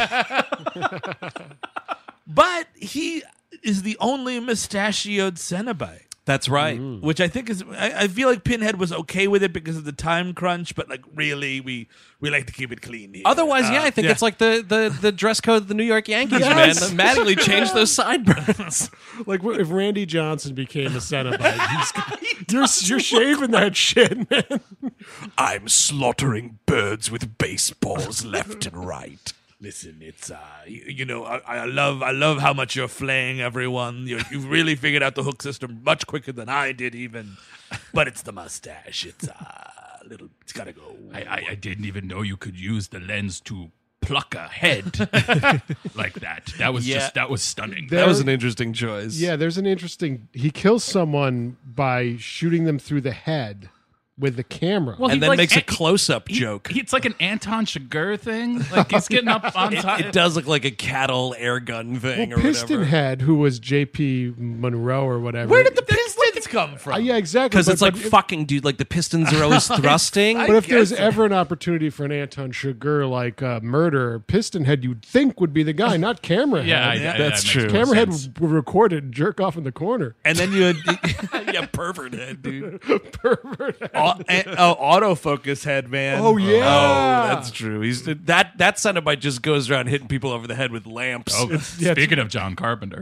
But he is the only mustachioed Cenobite. That's right. Which I think is, I feel like Pinhead was okay with it because of the time crunch, but like really, we like to keep it clean here. Otherwise, I think it's like the dress code of the New York Yankees, man. That Mattingly changed those sideburns. Like if Randy Johnson became a Cenobite, you're shaving that shit, man. I'm slaughtering birds with baseballs left and right. Listen, it's I love how much you're flaying everyone. You've really figured out the hook system much quicker than I did, even. But it's the mustache. It's little. It's gotta go. I didn't even know you could use the lens to pluck a head like that. That was that was stunning. That was an interesting choice. Yeah, there's an interesting. He kills someone by shooting them through the head with the camera. Well, and then makes a close-up he- joke. It's like an Anton Chigurh thing. Like he's getting up on top. It does look like a cattle air gun thing or whatever. Pistonhead, who was J.P. Monroe or whatever. Where did the Pistons come from? Yeah, exactly. Because it's like, fucking, dude, like the Pistons are always thrusting. But if there's ever an opportunity for an Anton Chigurh like murder, Pistonhead you'd think would be the guy, not Camerahead. Yeah, that's true. Camerahead would record it and jerk off in the corner. And then you had yeah, pervert head, dude. Pervert head. autofocus head, man. Oh yeah, Oh, that's true. He's that Cenobite just goes around hitting people over the head with lamps. Oh, speaking of John Carpenter,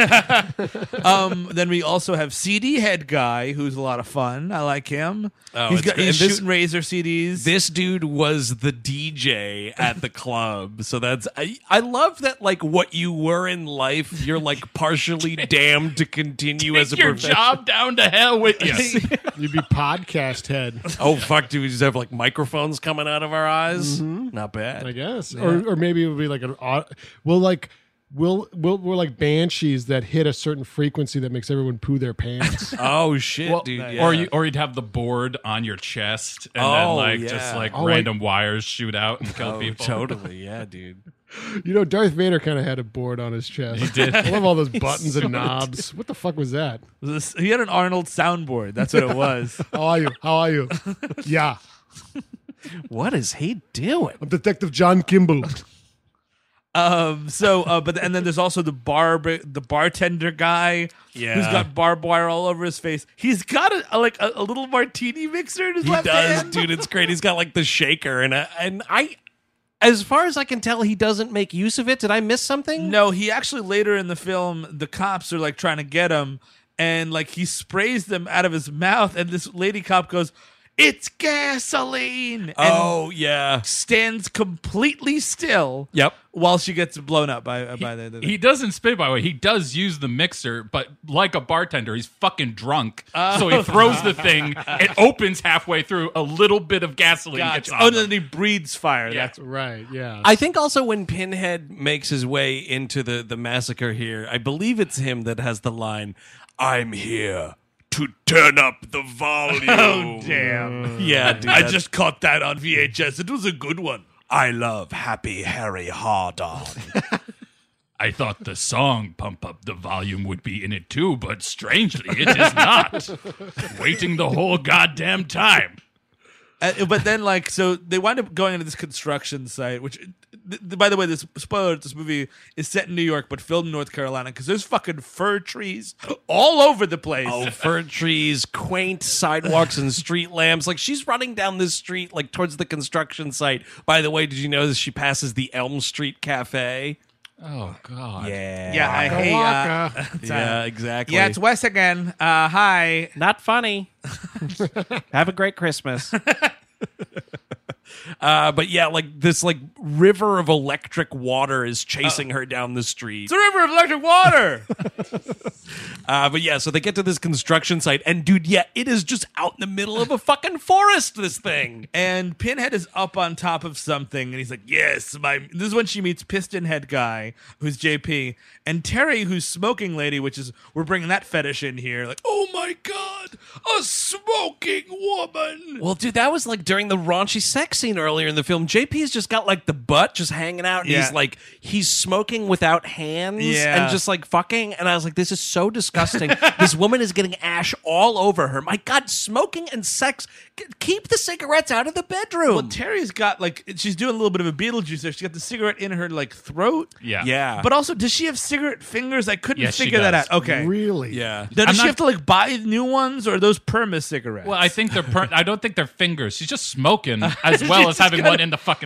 Then we also have CD head guy, who's a lot of fun. I like him. Oh, he's it's- and this- shooting Razor CDs. This dude was the DJ at the club. So that's I love that, like, what you were in life, you're like partially damned to continue as a your profession. job down to hell with you. You'd be podcast head, Oh fuck, dude, we just have like microphones coming out of our eyes. Not bad. I guess, or maybe it would be like we're like banshees that hit a certain frequency that makes everyone poo their pants. Oh shit, dude. Yeah. Or you'd have the board on your chest, and Oh, then yeah. just like Oh, random wires shoot out and kill people. Totally, yeah, dude. You know, Darth Vader kind of had a board on his chest. He did. I love all those buttons and knobs. What the fuck was that? He had an Arnold soundboard. That's what it was. How are you? How are you? Yeah, What is he doing? I'm Detective John Kimball. But then there's also the bartender guy who's got barbed wire all over his face. He's got a little martini mixer in his left hand. Dude. It's great. He's got like the shaker and I. As far as I can tell, he doesn't make use of it. Did I miss something? No, he actually later in the film, the cops are like trying to get him, and like he sprays them out of his mouth, and this lady cop goes, it's gasoline. And Oh yeah. stands completely still. Yep. While she gets blown up by the He doesn't spit, by the way. He does use the mixer, but like a bartender, he's fucking drunk. So he throws the thing. It opens halfway through. A little bit of gasoline gets on Oh, and him. then he breathes fire. Yeah. That's Right, yeah. I think also when Pinhead makes his way into the massacre here, I believe it's him that has the line, "I'm here to turn up the volume." Oh, damn. Yeah, dude. I just caught that on VHS. It was a good one. I love Happy Harry Hard-On. I thought the song Pump Up the Volume would be in it too, but strangely, it is not. Waiting the whole goddamn time. But then, like, so they wind up going into this construction site, which, by the way, this spoiler, this movie is set in New York, but filmed in North Carolina, because there's fucking fir trees all over the place. Oh, fir trees, quaint sidewalks, and street lamps. Like, she's running down this street, like, towards the construction site. By the way, did you know that she passes the Elm Street Cafe? Oh, God. Yeah, I Waka hate. waka. Yeah, exactly. Yeah, it's Wes again. Hi. not funny. Have a great Christmas. But yeah, like this like river of electric water is chasing her down the street. It's a river of electric water. But yeah, so they get to this construction site, and dude, yeah, it is just out in the middle of a fucking forest, this thing. And Pinhead is up on top of something, and he's like, yes, this is when she meets Piston Head Guy, who's JP, and Terry, who's Smoking Lady, which is, we're bringing that fetish in here. Like, oh my God, a smoking woman. Well, dude, that was like during the raunchy sex scene earlier in the film. JP's just got like the butt just hanging out, and Yeah. he's smoking without hands Yeah. and just like fucking. And I was like, this is so disgusting. This woman is getting ash all over her. My God, smoking and sex. Keep the cigarettes out of the bedroom. Well, Terry's got, like, she's doing a little bit of a Beetlejuice there. She's got the cigarette in her, like, throat. Yeah. yeah. But also, does she have cigarette fingers? I couldn't Yes, she figure that does. out. Okay. Really? yeah. Then does I'm she not- have to, like, buy new ones, or are those perma cigarettes? Well, I think they're. I don't think they're fingers. She's just smoking as well as having one in the fucking.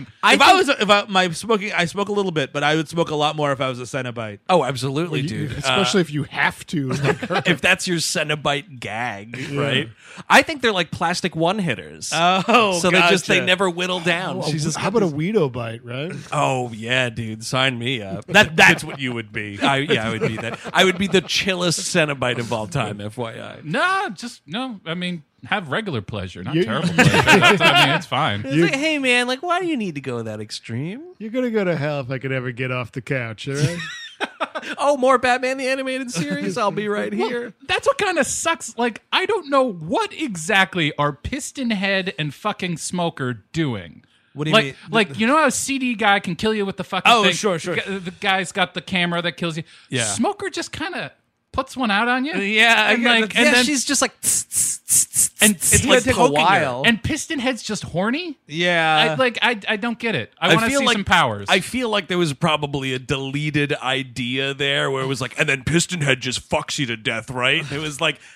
my smoking, I smoke a little bit, but I would smoke a lot more if I was a Cenobite. Oh, absolutely, dude. Especially if you have to. Like her. If that's your Cenobite gag, right? I think they're like plastic one-hitters. Oh, so gotcha. they never whittle down. She's just How about a Weedo bite, right? Oh yeah, dude, sign me up. That's what you would be. I would be that. I would be the chillest Cenobite of all time. FYI. No. I mean, have regular pleasure, not You- terrible pleasure. I mean, it's fine. It's like, hey man, like, why do you need to go that extreme? You're gonna go to hell if I could ever get off the couch, all right? Oh, more Batman the Animated Series? I'll be right here. That's what kind of sucks. Like, I don't know what exactly are Piston Head and fucking Smoker doing. What do you mean? Like, you know how a CD guy can kill you with the fucking Oh, thing? sure. The guy's got the camera that kills you. Yeah. Smoker just kind of puts one out on you. Yeah, and I like, get and Yeah, then she's just like, and it's like gonna take a poking her. while. And Piston Head's just horny. Yeah. I don't get it. I want to see some powers. I feel like there was probably a deleted idea there where it was like, and then Pistonhead just fucks you to death, right? It was like,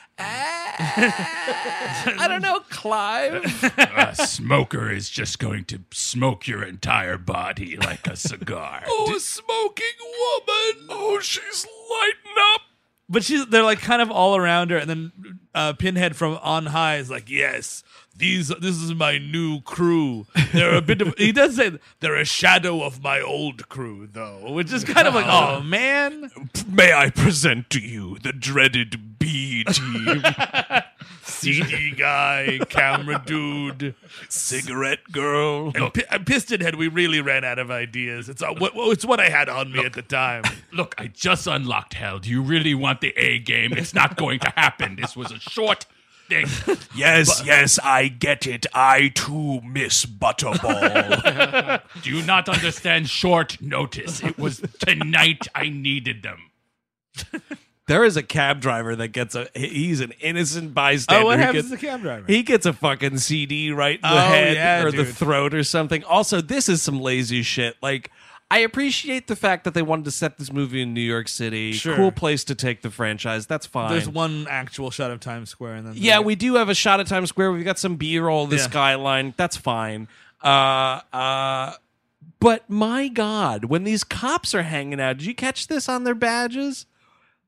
I don't know, Clive. Smoker is just going to smoke your entire body like a cigar. Oh, a smoking woman. Oh, she's lighting up. But they're like kind of all around her, and then Pinhead from on high is like, yes, this is my new crew. They're a bit of, he does say they're a shadow of my old crew, though, which is kind of like, oh man. May I present to you the dreaded B team. CD guy, camera dude, Cigarette girl. and Pistonhead. We really ran out of ideas. It's what I had on me at the time. Look, I just unlocked hell. Do you really want the A game? It's not going to happen. This was a short thing. Yes, I get it. I too miss Butterball. Do you not understand short notice? It was tonight I needed them. There is a cab driver that he's an innocent bystander. Oh, what who happens gets- to the cab driver? He gets a fucking CD right in the Oh, head yeah, or the dude. throat or something. Also, this is some lazy shit. Like, I appreciate the fact that they wanted to set this movie in New York City. Sure. Cool place to take the franchise. That's fine. There's one actual shot of Times Square, and then Yeah, we do have a shot at Times Square. We've got some B-roll of the Yeah. skyline. That's fine. But my God, when these cops are hanging out, did you catch this on their badges?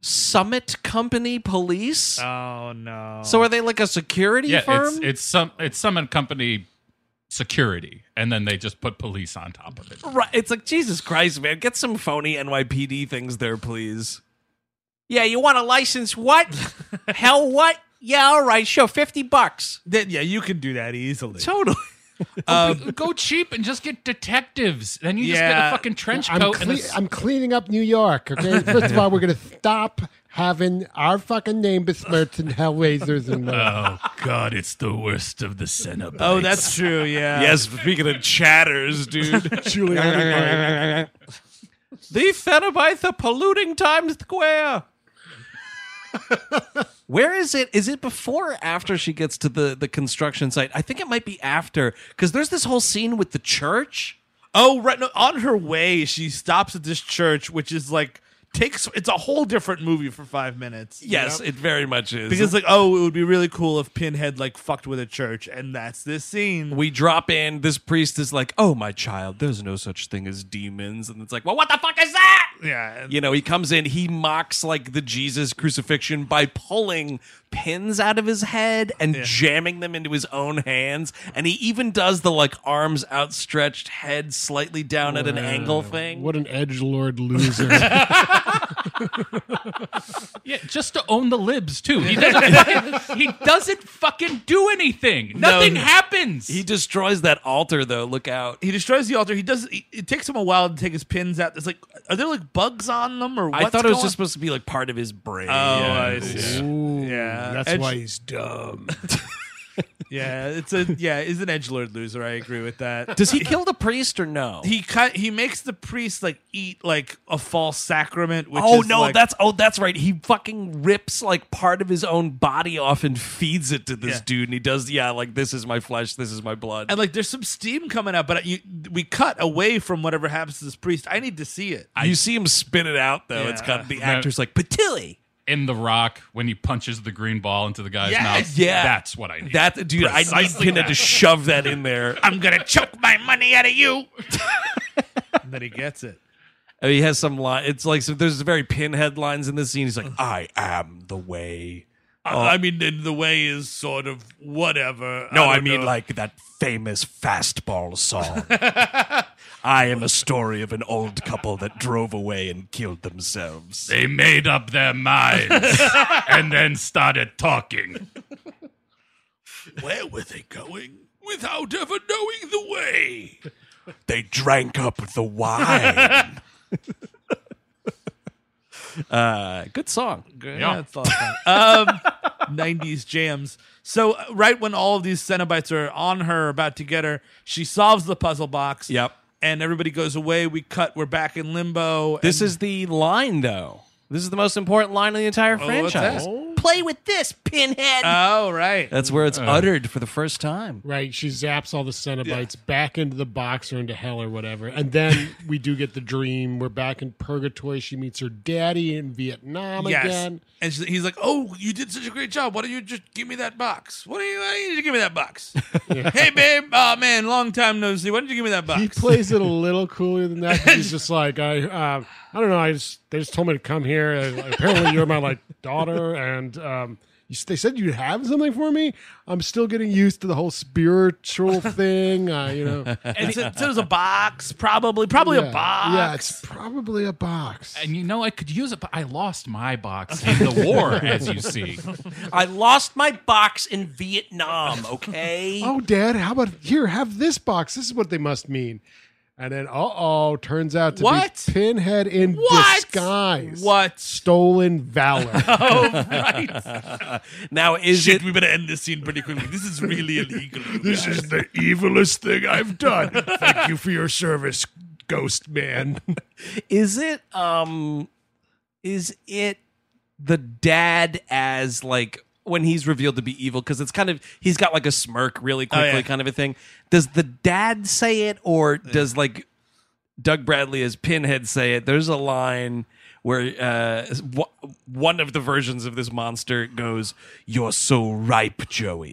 Summit Company Police. Oh no! So are they like a security firm? it's Summit Company Security, and then they just put police on top of it. Right. It's like, Jesus Christ, man. Get some phony NYPD things there, please. Yeah, you want a license? What? Hell, what? Yeah, all right, sure, $50. Then, yeah, you can do that easily. Totally. Go cheap and just get detectives. Then you just get a fucking trench coat. I'm cleaning up New York. Okay, first of all, we're gonna stop having our fucking name besmirched in Hellraisers and. Oh God, it's the worst of the Cenobites. Oh, that's true. Yeah. Yes, speaking of chatters, dude. Giuliani. The Cenobite are polluting Times Square. Where is it? Is it before or after she gets to the construction site? I think it might be after, because there's this whole scene with the church. Oh, right. No, on her way, she stops at this church, which is like it's a whole different movie for 5 minutes. Yes, it very much is. Because like, oh, it would be really cool if Pinhead like fucked with a church, and that's this scene. We drop in. This priest is like, "Oh, my child, there's no such thing as demons," and it's like, "Well, what the fuck is that?" Yeah, you know, he comes in, he mocks like the Jesus crucifixion by pulling pins out of his head and jamming them into his own hands, and he even does the like arms outstretched, head slightly down at an angle thing. What an edgelord loser! Yeah, just to own the libs too. He doesn't fucking do anything. Nothing happens. He destroys that altar, though. Look out! He destroys the altar. It takes him a while to take his pins out. It's like, are there like bugs on them, or what's I thought it was just supposed to be like part of his brain. Oh, I see. Ooh, Yeah, that's why he's dumb. Yeah, is an edgelord loser. I agree with that. Does he kill the priest or no? He makes the priest like eat like a false sacrament. Which that's right. He fucking rips like part of his own body off and feeds it to this dude, and he does like, this is my flesh, this is my blood, and like there's some steam coming out, but we cut away from whatever happens to this priest. I need to see it. You see him spit it out though. Yeah. It's got the actor's like Patilli. In The Rock, when he punches the green ball into the guy's mouth. Yeah. That's what I need. That, dude, I need Pinhead to shove that in there. I'm going to choke my money out of you. And then he gets it. And he has some line. It's like, so there's very Pinhead lines in this scene. He's like, I am the way. I mean, the way is sort of whatever. No, I mean like that famous fastball song. I am a story of an old couple that drove away and killed themselves. They made up their minds and then started talking. Where were they going without ever knowing the way? They drank up the wine. Good song. Yeah, it's a lot of fun. 90s jams. So right when all of these Cenobites are on her, about to get her, she solves the puzzle box. Yep. And everybody goes away. We're back in limbo. This is the line, though. This is the most important line of the entire franchise. Play with this, Pinhead. Oh, right. That's where it's uttered for the first time. Right. She zaps all the Cenobites back into the box or into hell or whatever. And then we do get the dream. We're back in purgatory. She meets her daddy in Vietnam again. And he's like, oh, you did such a great job. Why don't you just give me that box? Why don't you give me that box? Hey, babe. Oh, man, long time no see. Why don't you give me that box? He plays it a little cooler than that. He's just like, I don't know. They just told me to come here. Apparently, you're my daughter, and they said you'd have something for me. I'm still getting used to the whole spiritual thing. And so there's a box, probably a box. Yeah, it's probably a box. And I could use it, but I lost my box in the war, as you see. I lost my box in Vietnam. Okay. Oh, Dad, how about here? Have this box. This is what they must mean. And then, turns out to be Pinhead in disguise. What? Stolen valor. Oh, right. Now, we better end this scene pretty quickly. This is really illegal. This is the evilest thing I've done. Thank you for your service, Ghost Man. Is it the dad as like when he's revealed to be evil, because it's kind of, he's got like a smirk really quickly kind of a thing. Does the dad say it, or does like Doug Bradley as Pinhead say it? There's a line where one of the versions of this monster goes, "You're so ripe, Joey,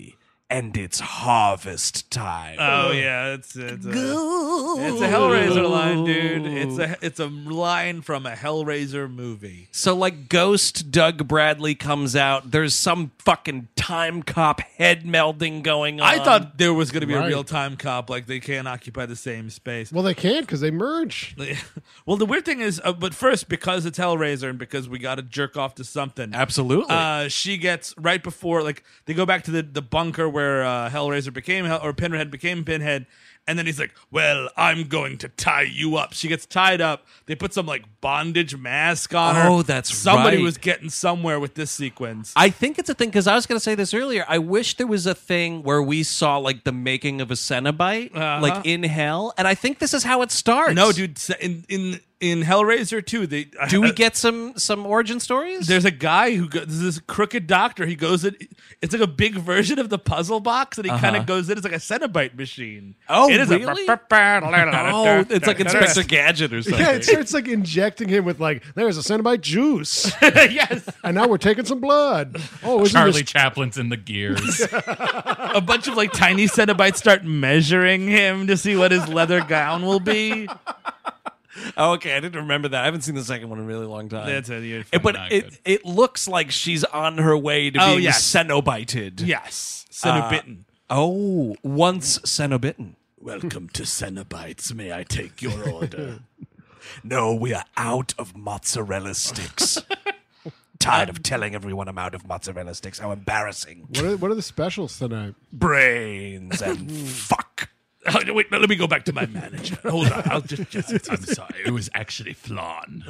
and it's harvest time. Oh yeah, it's a Hellraiser line, dude. It's a line from a Hellraiser movie. So like Ghost Doug Bradley comes out. There's some fucking time cop head melding going on. I thought there was going to be a Right. real time cop, like they can't occupy the same space. Well, they can't because they merge. Well, the weird thing is, but first, because it's Hellraiser and because we got to jerk off to something. Absolutely. She gets right before, like, they go back to the bunker where Hellraiser became, or Pinhead became Pinhead. And then he's like, well, I'm going to tie you up. She gets tied up. They put some, like, bondage mask on her. Oh, that's Somebody right. was getting somewhere with this sequence. I think it's a thing because I was going to say this earlier. I wish there was a thing where we saw like the making of a Cenobite, like in hell, and I think this is how it starts. No, dude, in Hellraiser 2, do we get some origin stories? There's a guy who goes, this crooked doctor. He goes in. It's like a big version of the puzzle box, and he kind of goes in. It's like a Cenobite machine. Oh, it is really? Oh, it's like Inspector Gadget or something. Yeah, it starts like injecting him with like, there's a Cenobite juice. Yes. And now we're taking some blood. Oh, isn't Charlie this Chaplin's in the gears. A bunch of like tiny Cenobites start measuring him to see what his leather gown will be. Oh, okay, I didn't remember that. I haven't seen the second one in a really long time. That's it. But it looks like she's on her way to being Cenobited. Yes. Cenobitten. Once Cenobitten. Welcome to Cenobites. May I take your order? No, we are out of mozzarella sticks. Tired of telling everyone I'm out of mozzarella sticks. How embarrassing. what are the specials tonight? Brains and fuck. Oh, wait, let me go back to my manager. Hold on. I'll just I'm sorry. It was actually flan.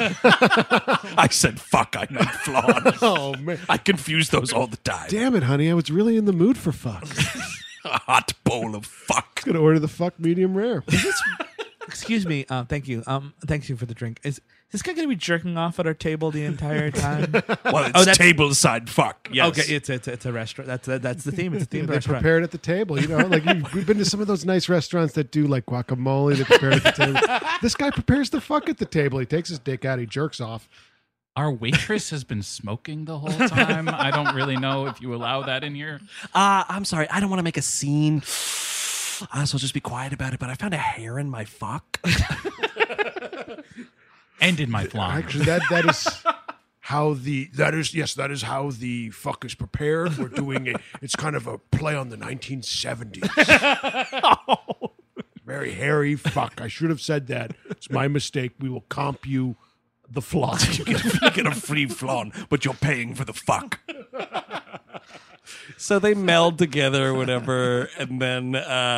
I said fuck, I meant flan. Oh, man. I confuse those all the time. Damn it, honey. I was really in the mood for fuck. A hot bowl of fuck. Gonna order the fuck medium rare. Excuse me. Thank you. Thank you for the drink. Is this guy going to be jerking off at our table the entire time? Well, it's tableside fuck. Yes. Okay, it's a restaurant. That's the theme. It's a theme of the They restaurant. prepare it at the table. You know, like we've been to some of those nice restaurants that do like guacamole. They prepare it at the table. This guy prepares the fuck at the table. He takes his dick out. He jerks off. Our waitress has been smoking the whole time. I don't really know if you allow that in here. I'm sorry. I don't want to make a scene. So I'll just be quiet about it, but I found a hair in my fuck. And in my flan. Actually, that is how that is how the fuck is prepared. We're doing it's kind of a play on the 1970s. Very hairy fuck. I should have said that. It's my mistake. We will comp you the flan. You get a free flan, but you're paying for the fuck. So they meld together or whatever, and then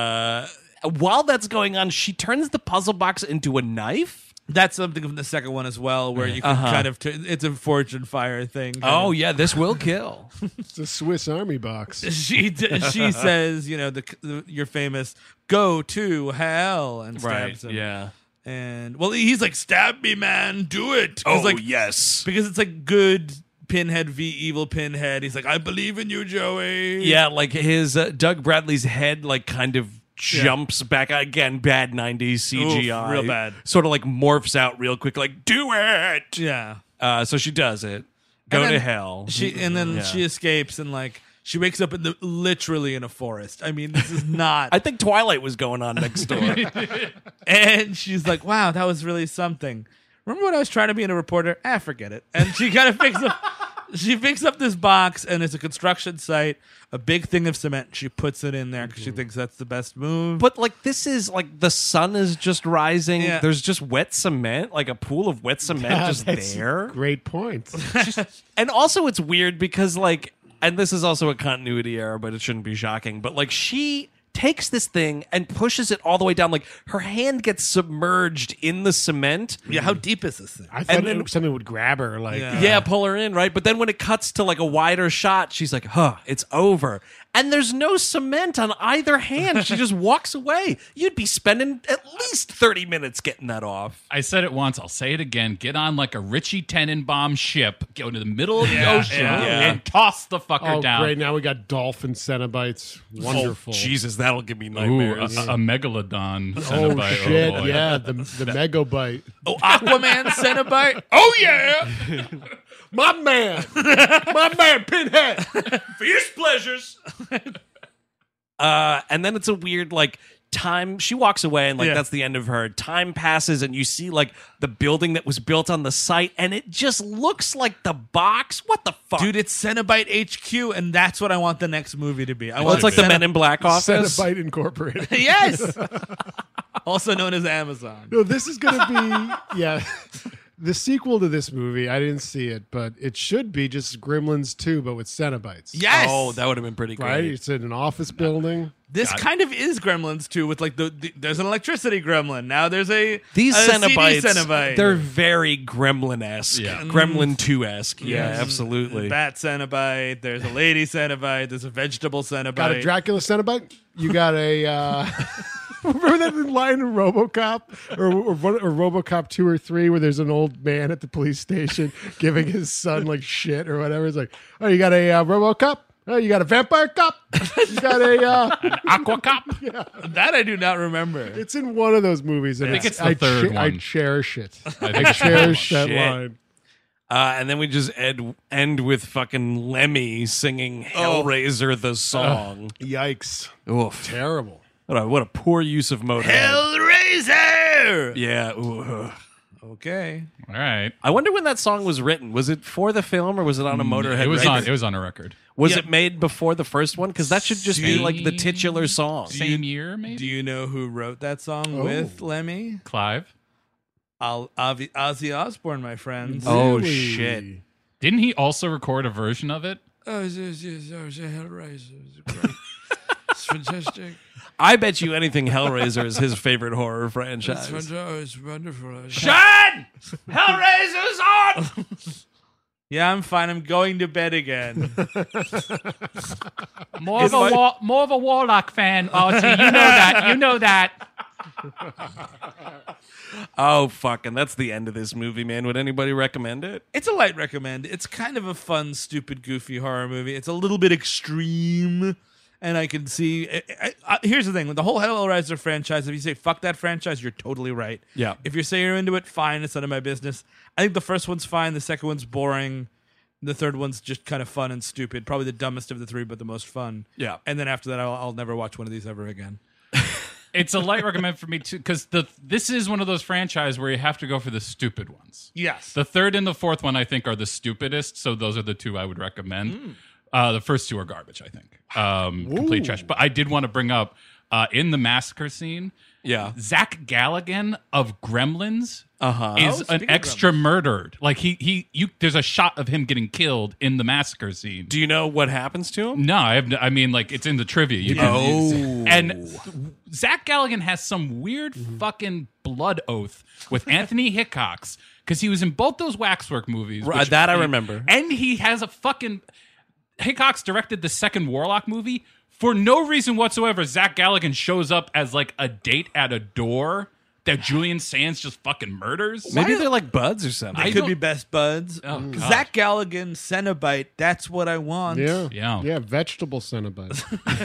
while that's going on, she turns the puzzle box into a knife. That's something from the second one as well, where you can kind of it's a fortune fire thing. Oh yeah, this will kill. It's a Swiss Army box. She says, your famous "go to hell" and stabs him. Yeah. And well, he's like, "Stab me, man, do it." Oh like, yes, because it's like good Pinhead v evil Pinhead. He's like, "I believe in you, Joey." Yeah, like his Doug Bradley's head, like kind of jumps back again. Bad 90s CGI, Oof, real bad. Sort of like morphs out real quick, like do it. Yeah. So she does it. Go to hell. She escapes and like she wakes up literally in a forest. I mean, this is not. I think Twilight was going on next door. And she's like, "Wow, that was really something." Remember when I was trying to be a reporter? Forget it. And she kind of picks up. She picks up this box, and it's a construction site, a big thing of cement. She puts it in there because she thinks that's the best move. But like this is like the sun is just rising. Yeah. There's just wet cement, like a pool of wet cement just there. Great point. And also it's weird because like, and this is also a continuity error, but it shouldn't be shocking. But like she takes this thing and pushes it all the way down. Like her hand gets submerged in the cement. Yeah, how deep is this thing? I thought something would grab her. Like, yeah, pull her in, right? But then when it cuts to like a wider shot, she's like, it's over. And there's no cement on either hand. She just walks away. You'd be spending at least 30 minutes getting that off. I said it once. I'll say it again. Get on like a Richie Tenenbaum ship, go to the middle of the ocean, and toss the fucker down. Great. Now we got dolphin Cenobites. Wonderful. Oh, Jesus, that'll give me Ooh, nightmares. a megalodon. Oh, Cenobite. shit. Oh, boy. Yeah, the Megabite. Oh, Aquaman Cenobite. Oh, yeah. My man. My man, Pinhead. For his pleasures. And then it's a weird like time. She walks away and like Yeah. that's the end of her. Time passes and you see like the building that was built on the site, and it just looks like the box. What the fuck, Dude, it's Cenobite HQ, and that's what I want the next movie to be. I Well, want it's like the Men in Black office. Cenobite Incorporated. Yes! Also known as Amazon. No, this is going to be the sequel to this movie. I didn't see it, but it should be just Gremlins 2, but with Cenobites. Yes! Oh, that would have been pretty great. Right? It's in an office building. This kind of is Gremlins too, with like there's an electricity gremlin. Now there's a These a Cenobites, CD Cenobite. they're very Gremlin-esque. Yeah. Gremlin 2-esque. Yeah, Yes. absolutely. Bat Cenobite, there's a lady Cenobite, there's a vegetable Cenobite. Got a Dracula Cenobite? You got a... remember that line in RoboCop or RoboCop 2 or 3 where there's an old man at the police station giving his son like shit or whatever? It's like, oh, you got a RoboCop? Oh, you got a vampire cop? You got a Aqua Cop. That I do not remember. It's in one of those movies. And I think it's the third I one. cherish it. I I think it's cherish the that Shit. line. And then we just end with fucking Lemmy singing Hellraiser the song. Yikes. Oof. Terrible. What a poor use of Motorhead. Hellraiser! Yeah. Ooh. Okay. All right. I wonder when that song was written. Was it for the film or was it on a Motorhead It was record? on. It was on a record. Was Yeah. it made before the first one? Because that should just be like the titular song. Same year, maybe. Do you know who wrote that song Oh. with Lemmy? Clive? Ozzy Osbourne, my friends. Oh, Really? shit. Didn't he also record a version of it? Oh, Hellraiser. It's fantastic. I bet you anything Hellraiser is his favorite horror franchise. It's wonderful. Sean! Hellraiser's on! Yeah, I'm fine. I'm going to bed again. More of a Warlock fan, Artie. You know that. You know that. Oh, fucking. That's the end of this movie, man. Would anybody recommend it? It's a light recommend. It's kind of a fun, stupid, goofy horror movie. It's a little bit extreme, and I can see. Here's the thing: with the whole Hellraiser franchise, if you say "fuck that franchise," you're totally right. Yeah. If you say you're into it, fine. It's none of my business. I think the first one's fine. The second one's boring. The third one's just kind of fun and stupid. Probably the dumbest of the three, but the most fun. Yeah. And then after that, I'll never watch one of these ever again. It's a light recommend for me too, because this is one of those franchises where you have to go for the stupid ones. Yes. The third and the fourth one, I think, are the stupidest. So those are the two I would recommend. The first two are garbage, I think. Complete trash. But I did want to bring up in the massacre scene. Yeah. Zach Galligan of Gremlins is speaking an of extra murdered. Like there's a shot of him getting killed in the massacre scene. Do you know what happens to him? No, I mean, like it's in the trivia. And Zach Galligan has some weird fucking blood oath with Anthony Hickox because he was in both those Waxwork movies. Right, that I remember. And he has a fucking Hickox directed the second Warlock movie. For no reason whatsoever, Zach Galligan shows up as like a date at a door that Julian Sands just fucking murders. Maybe they're like buds or something. They could be best buds. Oh, God. Zach Galligan, Cenobite. That's what I want. Yeah. Vegetable Cenobite.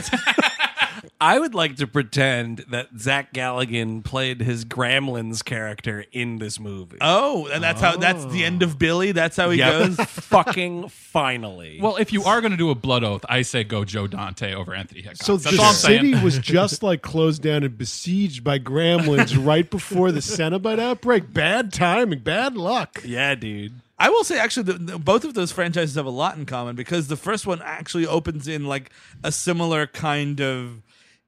I would like to pretend that Zach Galligan played his Gremlins character in this movie. Oh, and that's the end of Billy. That's how he Yep. goes. Fucking finally. Well, if you are going to do a blood oath, I say go Joe Dante over Anthony Hickox. So That's the all I'm saying. city was just like closed down and besieged by gremlins right before the Cenobite outbreak. Bad timing, bad luck. Yeah, dude. I will say, actually, both of those franchises have a lot in common because the first one actually opens in like a similar kind of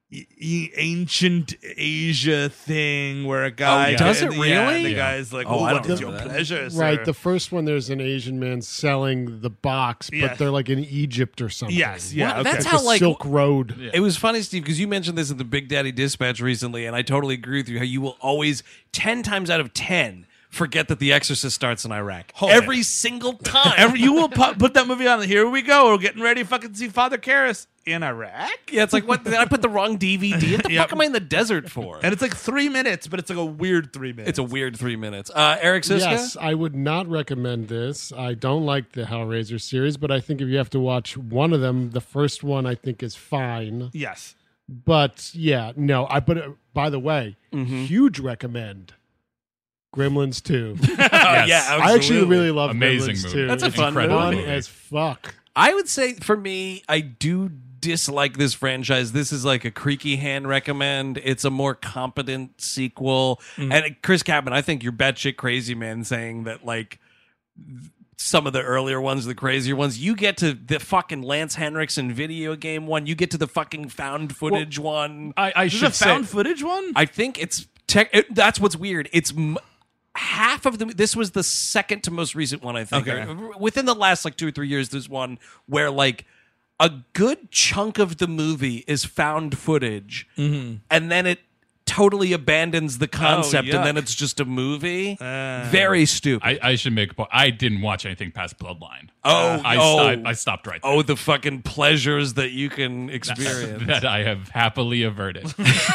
ancient Asia thing where a guy does it really? the guy's like, Oh, I what don't is know your that. pleasure, sir? Right, the first one there's an Asian man selling the box, but Yes. they're like in Egypt or something. Yes, yeah, Well, okay. that's Like how the like Silk Road. It was funny, Steve, because you mentioned this in the Big Daddy Dispatch recently, and I totally agree with you. How you will always 10 times out of 10 forget that The Exorcist starts in Iraq every single time. You will put that movie on. Here we go. We're getting ready to fucking see Father Karras in Iraq. Yeah, it's like, what? Did I put the wrong DVD? What the Yep. fuck am I in the desert for? And it's like 3 minutes, but it's like a weird 3 minutes. It's a weird 3 minutes. Eric Siska? Yes, I would not recommend this. I don't like the Hellraiser series, but I think if you have to watch one of them, the first one I think is fine. Yes. But yeah, no. By the way, huge recommend. Gremlins 2. Yeah, I actually really love Amazing Gremlins movie. 2. That's a It's fun fun movie. as fuck. I would say for me, I do dislike this franchise, this is like a creaky hand recommend. It's a more competent sequel. And Chris Cabin, I think you're batshit crazy, man, saying that like some of the earlier ones, the crazier ones, you get to the fucking Lance Henriksen video game one, you get to the fucking found footage one. I should say found footage one. I think it's that's what's weird. It's half of them. This was the second to most recent one, I think. Okay. Within the last like 2 or 3 years, there's one where like a good chunk of the movie is found footage, and then it totally abandons the concept, and then it's just a movie. Very stupid. I should make a point. I didn't watch anything past Bloodline. I stopped right there. Oh, the fucking pleasures that you can experience. That I have happily averted.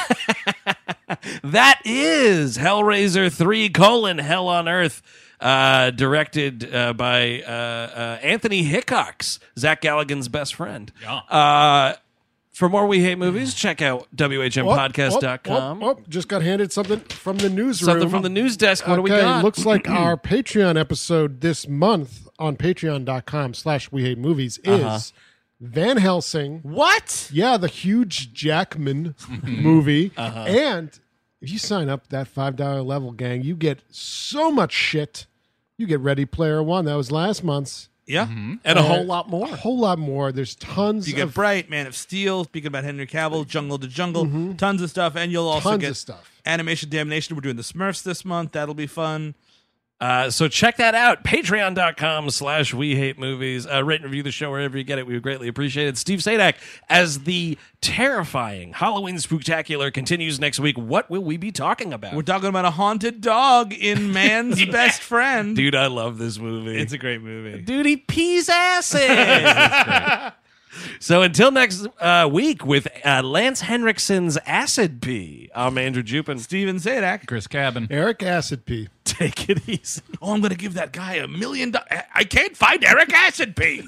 That is Hellraiser 3: Hell on Earth, directed by Anthony Hickox, Zach Galligan's best friend. Yeah. For more We Hate Movies, check out WHMPodcast.com. Just got handed something from the newsroom. Something from the news desk. What do we got? Looks like our Patreon episode this month on patreon.com/WeHateMovies is Van Helsing. What? Yeah, the Hugh Jackman movie. And if you sign up that $5 level, gang, you get so much shit. You get Ready Player One. That was last month's. Yeah. And a whole lot more. A whole lot more. There's tons You get Bright, Man of Steel, speaking about Henry Cavill, Jungle to Jungle, tons of stuff. And you'll also Tons get of stuff. Animation Damnation. We're doing the Smurfs this month. That'll be fun. So check that out. Patreon.com/WeHateMovies. Rate and review the show wherever you get it. We would greatly appreciate it. Steve Sadak, as the terrifying Halloween Spooktacular continues next week, what will we be talking about? We're talking about a haunted dog in Man's Best Friend. Dude, I love this movie. It's a great movie. Dude, he pees acid. So until next week with Lance Henriksen's Acid Pee, I'm Andrew Jupin. Steven Sadak. Chris Cabin. Eric Acid P. Take it easy. Oh, I'm going to give that guy $1 million. I can't find Eric Acidpee.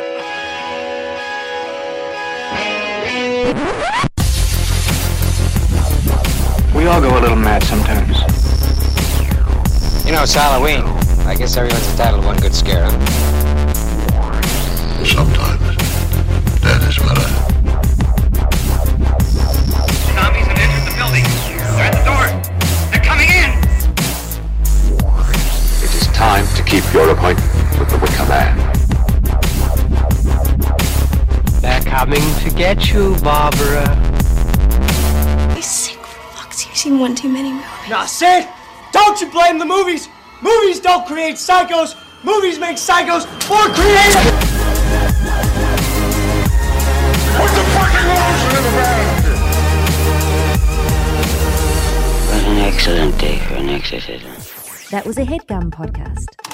We all go a little mad sometimes. You know, it's Halloween. I guess everyone's entitled to one good scare, huh? Sometimes that is better. Zombies have entered the building. They're at the door. They're coming in. It is time to keep your appointment with the Wicker Man. They're coming to get you, Barbara. You sick fucks. You've seen one too many movies. Now, Sid, don't you blame the movies. Movies don't create psychos. Movies make psychos more creative. Put the fucking lotion in the bag! What an excellent day for an exorcism. That was a HeadGum podcast.